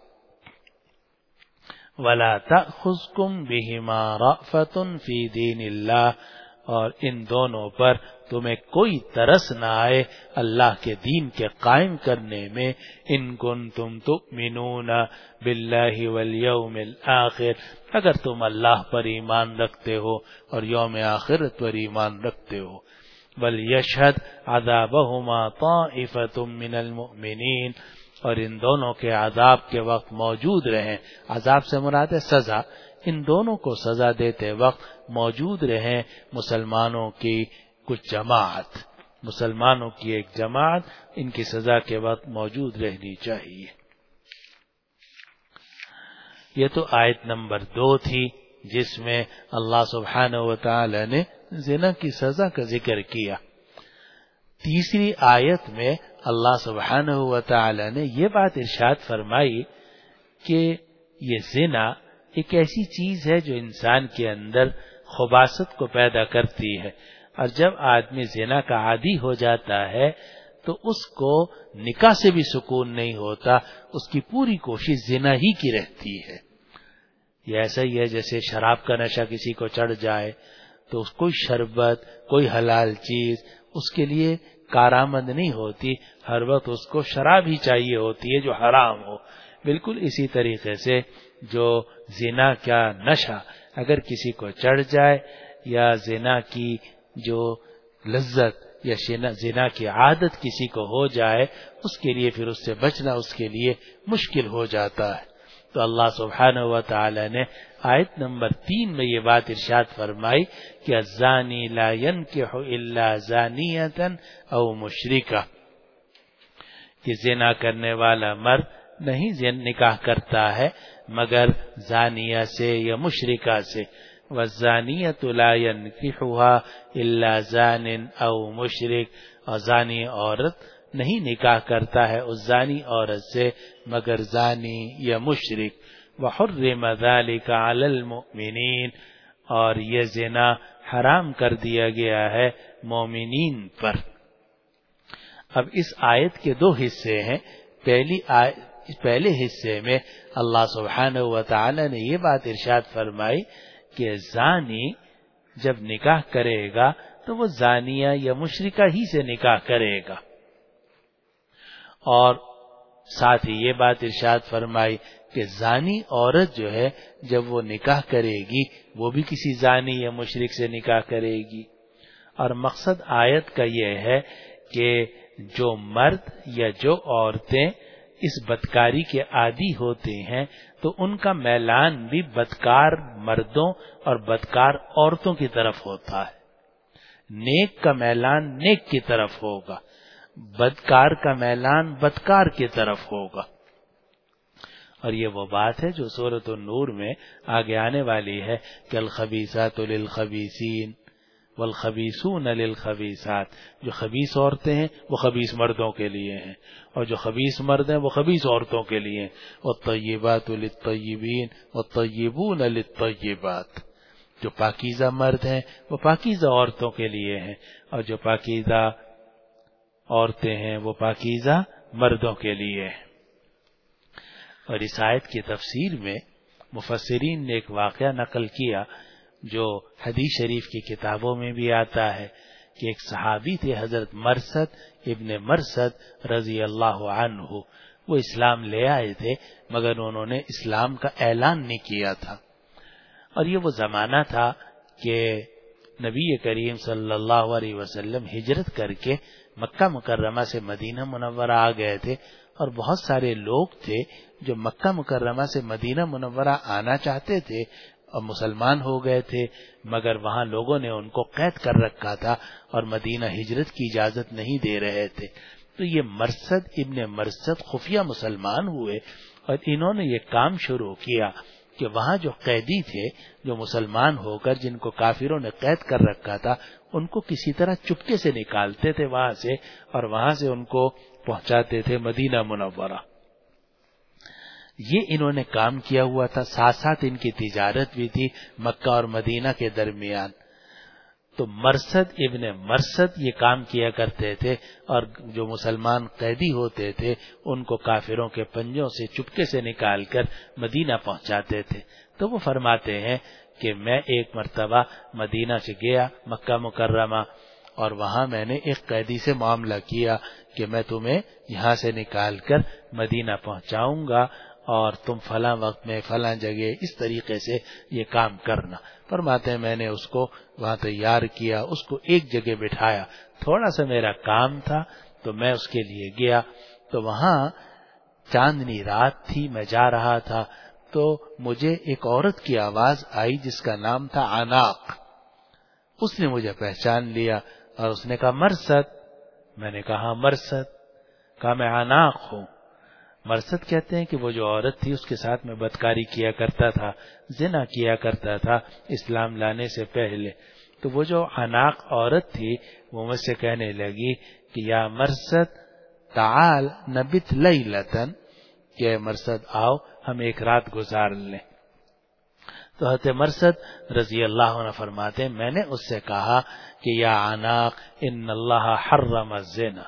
ولا تأخذکم بہما رأفۃ فی دین اللہ، اور ان دونوں پر تمہیں کوئی ترس نہ آئے اللہ کے دین کے قائم کرنے میں، ان کنتم تؤمنون باللہ والیوم الآخر، اگر تم اللہ پر ایمان رکھتے ہو اور یوم آخرت پر ایمان رکھتے ہو۔ وَلْيَشْهَدْ عَذَابَهُمَا طَائِفَةٌ مِّنَ الْمُؤْمِنِينَ، اور ان دونوں کے عذاب کے وقت موجود رہیں، عذاب سے مراد ہے سزا، ان دونوں کو سزا دیتے وقت موجود رہیں مسلمانوں کی کچھ جماعت، مسلمانوں کی ایک جماعت ان کی سزا کے وقت موجود رہنی چاہیے۔ یہ تو آیت نمبر دو تھی جس میں اللہ سبحانہ و تعالی نے زنا کی سزا کا ذکر کیا۔ تیسری آیت میں اللہ سبحانہ و تعالی نے یہ بات ارشاد فرمائی کہ یہ زنا ایک ایسی چیز ہے جو انسان کے اندر خباثت کو پیدا کرتی ہے، اور جب آدمی زنا کا عادی ہو جاتا ہے تو اس کو نکاح سے بھی سکون نہیں ہوتا، اس کی پوری کوشش زنا ہی کی رہتی ہے۔ یہ ایسا ہی ہے جیسے شراب کا نشہ کسی کو چڑھ جائے تو اس کوئی شربت، کوئی حلال چیز اس کے لیے کارآمد نہیں ہوتی، ہر وقت اس کو شراب ہی چاہیے ہوتی ہے جو حرام ہو۔ بالکل اسی طریقے سے جو زنا کا نشہ اگر کسی کو چڑھ جائے یا زنا کی جو لذت یا زنا کی عادت کسی کو ہو جائے، اس کے لیے پھر اس سے بچنا اس کے لیے مشکل ہو جاتا ہے۔ تو اللہ سبحانہ و تعالی نے آیت نمبر تین میں یہ بات ارشاد فرمائی کہ الزانی لا ينکح الا زانیۃ او مشرکہ، کہ زنا کرنے والا مرد نہیں زن نکاح کرتا ہے مگر زانیہ سے یا مشرکہ سے، والزانیۃ لا ينکحها الا زان او مشرک، اور زانی عورت نہیں نکاح کرتا ہے اس زانی عورت سے مگر زانی یا مشرک۔ وحرم ذلك علی المؤمنین، اور یہ زنا حرام کر دیا گیا ہے مومنین پر۔ اب اس آیت کے دو حصے ہیں۔ پہلی آیت پہلے حصے میں اللہ سبحانہ و تعالی نے یہ بات ارشاد فرمائی کہ زانی جب نکاح کرے گا تو وہ زانیہ یا مشرکہ ہی سے نکاح کرے گا، اور ساتھ ہی یہ بات ارشاد فرمائی کہ زانی عورت جو ہے جب وہ نکاح کرے گی وہ بھی کسی زانی یا مشرک سے نکاح کرے گی۔ اور مقصد آیت کا یہ ہے کہ جو مرد یا جو عورتیں اس بدکاری کے عادی ہوتے ہیں تو ان کا میلان بھی بدکار مردوں اور بدکار عورتوں کی طرف ہوتا ہے۔ نیک کا میلان نیک کی طرف ہوگا، بدکار کا میلان بدکار کی طرف ہوگا۔ اور یہ وہ بات ہے جو سورۃ النور میں آگے آنے والی ہے کہ الخبیثات للخبیثین والخبیثون للخبیثات، جو خبیث عورتیں ہیں وہ خبیث مردوں کے لیے ہیں، اور جو خبیث مرد ہیں وہ خبیث عورتوں کے لیے ہیں۔ والطیبات للطیبین والطیبون للطیبات، جو پاکیزہ مرد ہیں وہ پاکیزہ عورتوں کے لیے ہیں، اور جو پاکیزہ عورتیں ہیں وہ پاکیزہ مردوں کے لیے ہیں۔ اور اس آیت کی تفسیر میں مفسرین نے ایک واقعہ نقل کیا جو حدیث شریف کی کتابوں میں بھی آتا ہے کہ ایک صحابی تھے حضرت مرثد ابن مرثد رضی اللہ عنہ، وہ اسلام لے آئے تھے مگر انہوں نے اسلام کا اعلان نہیں کیا تھا، اور یہ وہ زمانہ تھا کہ نبی کریم صلی اللہ علیہ وسلم ہجرت کر کے مکہ مکرمہ سے مدینہ منورہ آ گئے تھے، اور بہت سارے لوگ تھے جو مکہ مکرمہ سے مدینہ منورہ آنا چاہتے تھے اور مسلمان ہو گئے تھے، مگر وہاں لوگوں نے ان کو قید کر رکھا تھا اور مدینہ ہجرت کی اجازت نہیں دے رہے تھے۔ تو یہ مرثد ابن مرثد خفیہ مسلمان ہوئے، اور انہوں نے یہ کام شروع کیا کہ وہاں جو قیدی تھے جو مسلمان ہو کر جن کو کافروں نے قید کر رکھا تھا ان کو کسی طرح چپکے سے نکالتے تھے وہاں سے، اور وہاں سے ان کو پہنچاتے تھے مدینہ منورہ۔ یہ انہوں نے کام کیا ہوا تھا، ساتھ ساتھ ان کی تجارت بھی تھی مکہ اور مدینہ کے درمیان۔ تو مرثد ابن مرثد یہ کام کیا کرتے تھے، اور جو مسلمان قیدی ہوتے تھے ان کو کافروں کے پنجوں سے چپکے سے نکال کر مدینہ پہنچاتے تھے۔ تو وہ فرماتے ہیں کہ میں ایک مرتبہ مدینہ سے گیا مکہ مکرمہ، اور وہاں میں نے ایک قیدی سے معاملہ کیا کہ میں تمہیں یہاں سے نکال کر مدینہ پہنچاؤں گا اور تم فلاں وقت میں فلاں جگہ اس طریقے سے یہ کام کرنا. فرماتے ہیں میں نے اس کو وہاں تیار کیا, اس کو ایک جگہ بٹھایا, تھوڑا سا میرا کام تھا تو میں اس کے لیے گیا. تو وہاں چاندنی رات تھی, میں جا رہا تھا تو مجھے ایک عورت کی آواز آئی جس کا نام تھا عناق. اس نے مجھے پہچان لیا اور اس نے کہا مرثد. میں نے کہا مرثد. کہا میں عناق ہوں. مرثد کہتے ہیں کہ وہ جو عورت تھی اس کے ساتھ میں بدکاری کیا کرتا تھا, زنا کیا کرتا تھا اسلام لانے سے پہلے. تو وہ جو عناق عورت تھی وہ مجھ سے کہنے لگی کہ یا مرثد تعال نبت لیلتن, کہ مرثد آؤ ہم ایک رات گزار لیں. تو حضرت مرثد رضی اللہ عنہ فرماتے ہیں میں نے اس سے کہا کہ یا عناق ان اللہ حرم الزنا,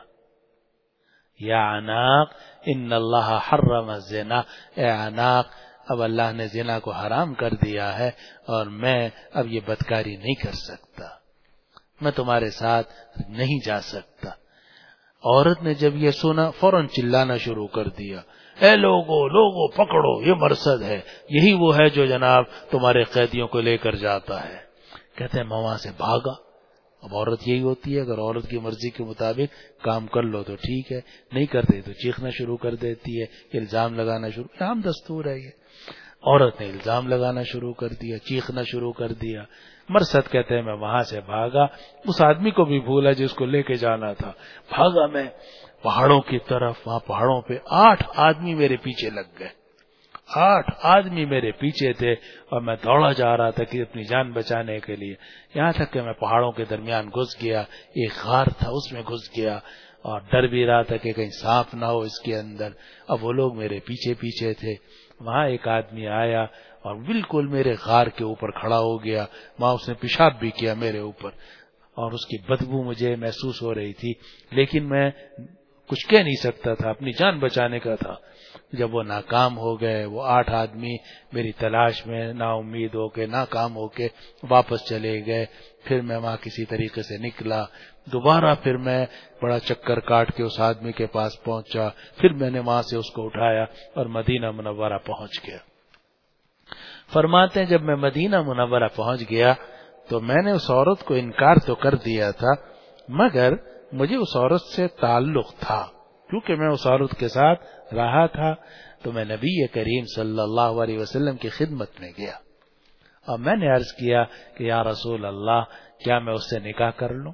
یا عناق ان اللہ حرم الزنا, اے عناق اب اللہ نے زنا کو حرام کر دیا ہے اور میں اب یہ بدکاری نہیں کر سکتا, میں تمہارے ساتھ نہیں جا سکتا. عورت نے جب یہ سنا فوراً چلانا شروع کر دیا, اے لوگو لوگو پکڑو, یہ مرثد ہے, یہی وہ ہے جو جناب تمہارے قیدیوں کو لے کر جاتا ہے. کہتے ہیں میں وہاں سے بھاگا. اب عورت یہی ہوتی ہے, اگر عورت کی مرضی کے مطابق کام کر لو تو ٹھیک ہے, نہیں کرتے تو چیخنا شروع کر دیتی ہے, الزام لگانا شروع, عام دستور ہے یہ. عورت نے الزام لگانا شروع کر دیا, چیخنا شروع کر دیا. مرثد کہتے ہیں میں وہاں سے بھاگا, اس آدمی کو بھی بھولا جس کو لے کے جانا تھا. بھاگا میں پہاڑوں کی طرف. وہاں پہاڑوں پہ آٹھ آدمی میرے پیچھے لگ گئے, آٹھ آدمی میرے پیچھے تھے اور میں دوڑا جا رہا تھا کہ اپنی جان بچانے کے لیے. یہاں تک کہ میں پہاڑوں کے درمیان گھس گیا, ایک غار تھا اس میں گھس گیا اور ڈر بھی رہا تھا کہ کہیں سانپ نہ ہو اس کے اندر. اب وہ لوگ میرے پیچھے پیچھے تھے. وہاں ایک آدمی آیا اور بالکل میرے غار کے اوپر کھڑا ہو گیا. وہاں اس نے پیشاب بھی کیا میرے اوپر اور اس کی بدبو مجھے محسوس ہو رہی تھی, لیکن میں کچھ کہہ نہیں سکتا تھا, اپنی جان بچانے کا تھا. جب وہ ناکام ہو گئے, وہ آٹھ آدمی میری تلاش میں نا امید ہو کے ناکام ہو کے واپس چلے گئے. پھر میں وہاں کسی طریقے سے نکلا. دوبارہ پھر میں بڑا چکر کاٹ کے اس آدمی کے پاس پہنچا. پھر میں نے وہاں سے اس کو اٹھایا اور مدینہ منورہ پہنچ گیا. فرماتے ہیں جب میں مدینہ منورہ پہنچ گیا تو میں نے اس عورت کو انکار تو کر دیا تھا, مگر مجھے اس عورت سے تعلق تھا کیونکہ میں اس عورت کے ساتھ رہا تھا. تو میں نبی کریم صلی اللہ علیہ وسلم کی خدمت میں گیا اور میں نے عرض کیا کہ یا رسول اللہ کیا میں اس سے نکاح کر لوں؟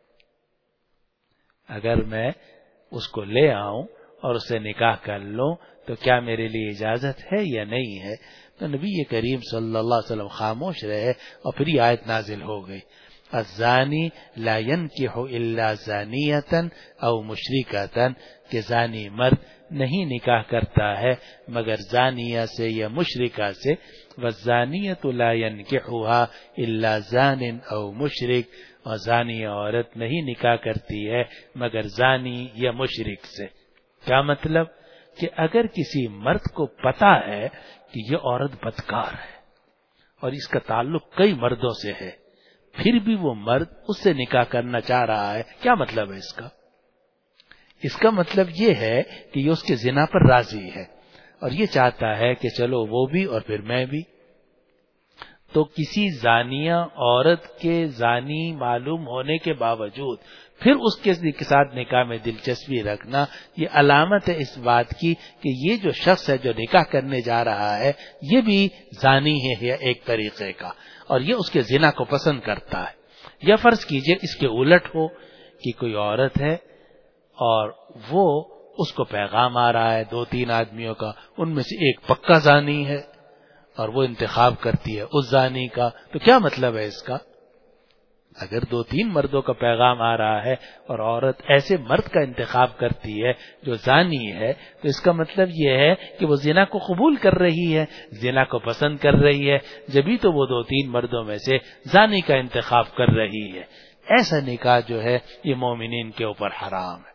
اگر میں اس کو لے آؤں اور اس سے نکاح کر لوں تو کیا میرے لیے اجازت ہے یا نہیں ہے؟ تو نبی کریم صلی اللہ علیہ وسلم خاموش رہے اور پھر یہ آیت نازل ہو گئی, الزانی لا ينکح الا زانیۃ او مشرکۃ, کہ زانی مرد نہیں نکاح کرتا ہے مگر زانیہ سے یا مشرکہ سے. والزانیۃ لا ينکحها الا زان او مشرک, اور زانی عورت نہیں نکاح کرتی ہے مگر زانی یا مشرک سے. کیا مطلب؟ کہ اگر کسی مرد کو پتا ہے کہ یہ عورت بدکار ہے اور اس کا تعلق کئی مردوں سے ہے, پھر بھی وہ مرد اس سے نکاح کرنا چاہ رہا ہے, کیا مطلب ہے اس کا؟ اس کا مطلب یہ ہے کہ یہ اس کے زنا پر راضی ہے اور یہ چاہتا ہے کہ چلو وہ بھی اور پھر میں بھی. تو کسی زانیہ عورت کے زانی معلوم ہونے کے باوجود پھر اس کے ساتھ نکاح میں دلچسپی رکھنا, یہ علامت ہے اس بات کی کہ یہ جو شخص ہے جو نکاح کرنے جا رہا ہے یہ بھی زانی ہے ایک طریقے کا, اور یہ اس کے زنا کو پسند کرتا ہے. یا فرض کیجئے اس کے الٹ ہو کہ کوئی عورت ہے اور وہ اس کو پیغام آ رہا ہے دو تین آدمیوں کا, ان میں سے ایک پکا زانی ہے اور وہ انتخاب کرتی ہے اس زانی کا. تو کیا مطلب ہے اس کا؟ اگر دو تین مردوں کا پیغام آ رہا ہے اور عورت ایسے مرد کا انتخاب کرتی ہے جو زانی ہے, تو اس کا مطلب یہ ہے کہ وہ زنا کو قبول کر رہی ہے, زنا کو پسند کر رہی ہے, جبھی تو وہ دو تین مردوں میں سے زانی کا انتخاب کر رہی ہے. ایسا نکاح جو ہے یہ مومنین کے اوپر حرام ہے.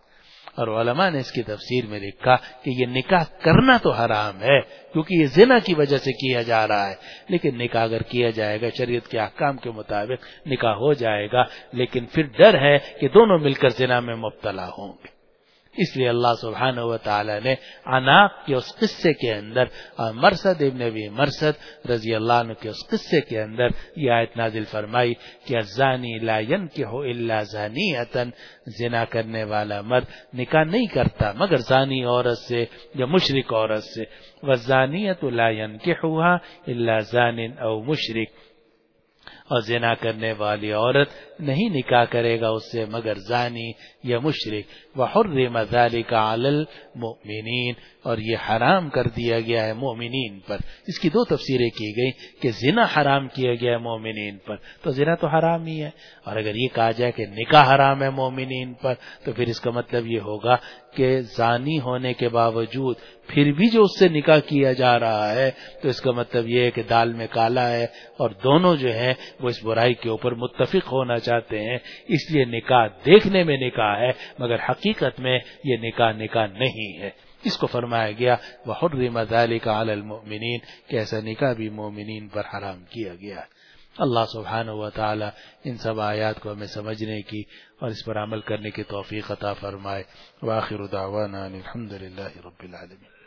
اور علماء نے اس کی تفسیر میں لکھا کہ یہ نکاح کرنا تو حرام ہے کیونکہ یہ زنا کی وجہ سے کیا جا رہا ہے، لیکن نکاح اگر کیا جائے گا شریعت کے احکام کے مطابق نکاح ہو جائے گا، لیکن پھر ڈر ہے کہ دونوں مل کر زنا میں مبتلا ہوں گے۔ اس لیے اللہ سبحانہ و تعالی نے عناق کے اس قصے کے اندر اور مرثد ابن ابی مرثد رضی اللہ عنہ کے اس قصے کے اندر یہ آیت نازل فرمائی کہ الزانی لا ينکح الا زانیۃ، زنا کرنے والا مرد نکاح نہیں کرتا مگر زانی عورت سے یا مشرک عورت سے، والزانیۃ لا ينکحها الا زان او مشرک، اور زنا کرنے والی عورت نہیں نکاح کرے گا اس سے مگر زانی یا مشرک۔ وحرم ذلك علی المؤمنین، اور یہ حرام کر دیا گیا ہے مومنین پر۔ اس کی دو تفسیریں کی گئی کہ زنا حرام کیا گیا ہے مومنین پر، تو زنا تو حرام ہی ہے، اور اگر یہ کہا جائے کہ نکاح حرام ہے مومنین پر تو پھر اس کا مطلب یہ ہوگا کہ زانی ہونے کے باوجود پھر بھی جو اس سے نکاح کیا جا رہا ہے تو اس کا مطلب یہ ہے کہ دال میں کالا ہے اور دونوں جو ہیں وہ اس برائی کے اوپر متفق ہونا چاہتے ہیں، اس لیے نکاح دیکھنے میں نکاح ہے مگر حقیقت میں یہ نکاح نکاح نہیں ہے۔ اس کو فرمایا گیا وحرم ذلك علی المؤمنین کہ ایسا نکاح بھی مومنین پر حرام کیا گیا ہے۔ اللہ سبحانہ و تعالی ان سب آیات کو ہمیں سمجھنے کی اور اس پر عمل کرنے کی توفیق عطا فرمائے۔ وآخر دعوانا الحمد للہ رب العالمین۔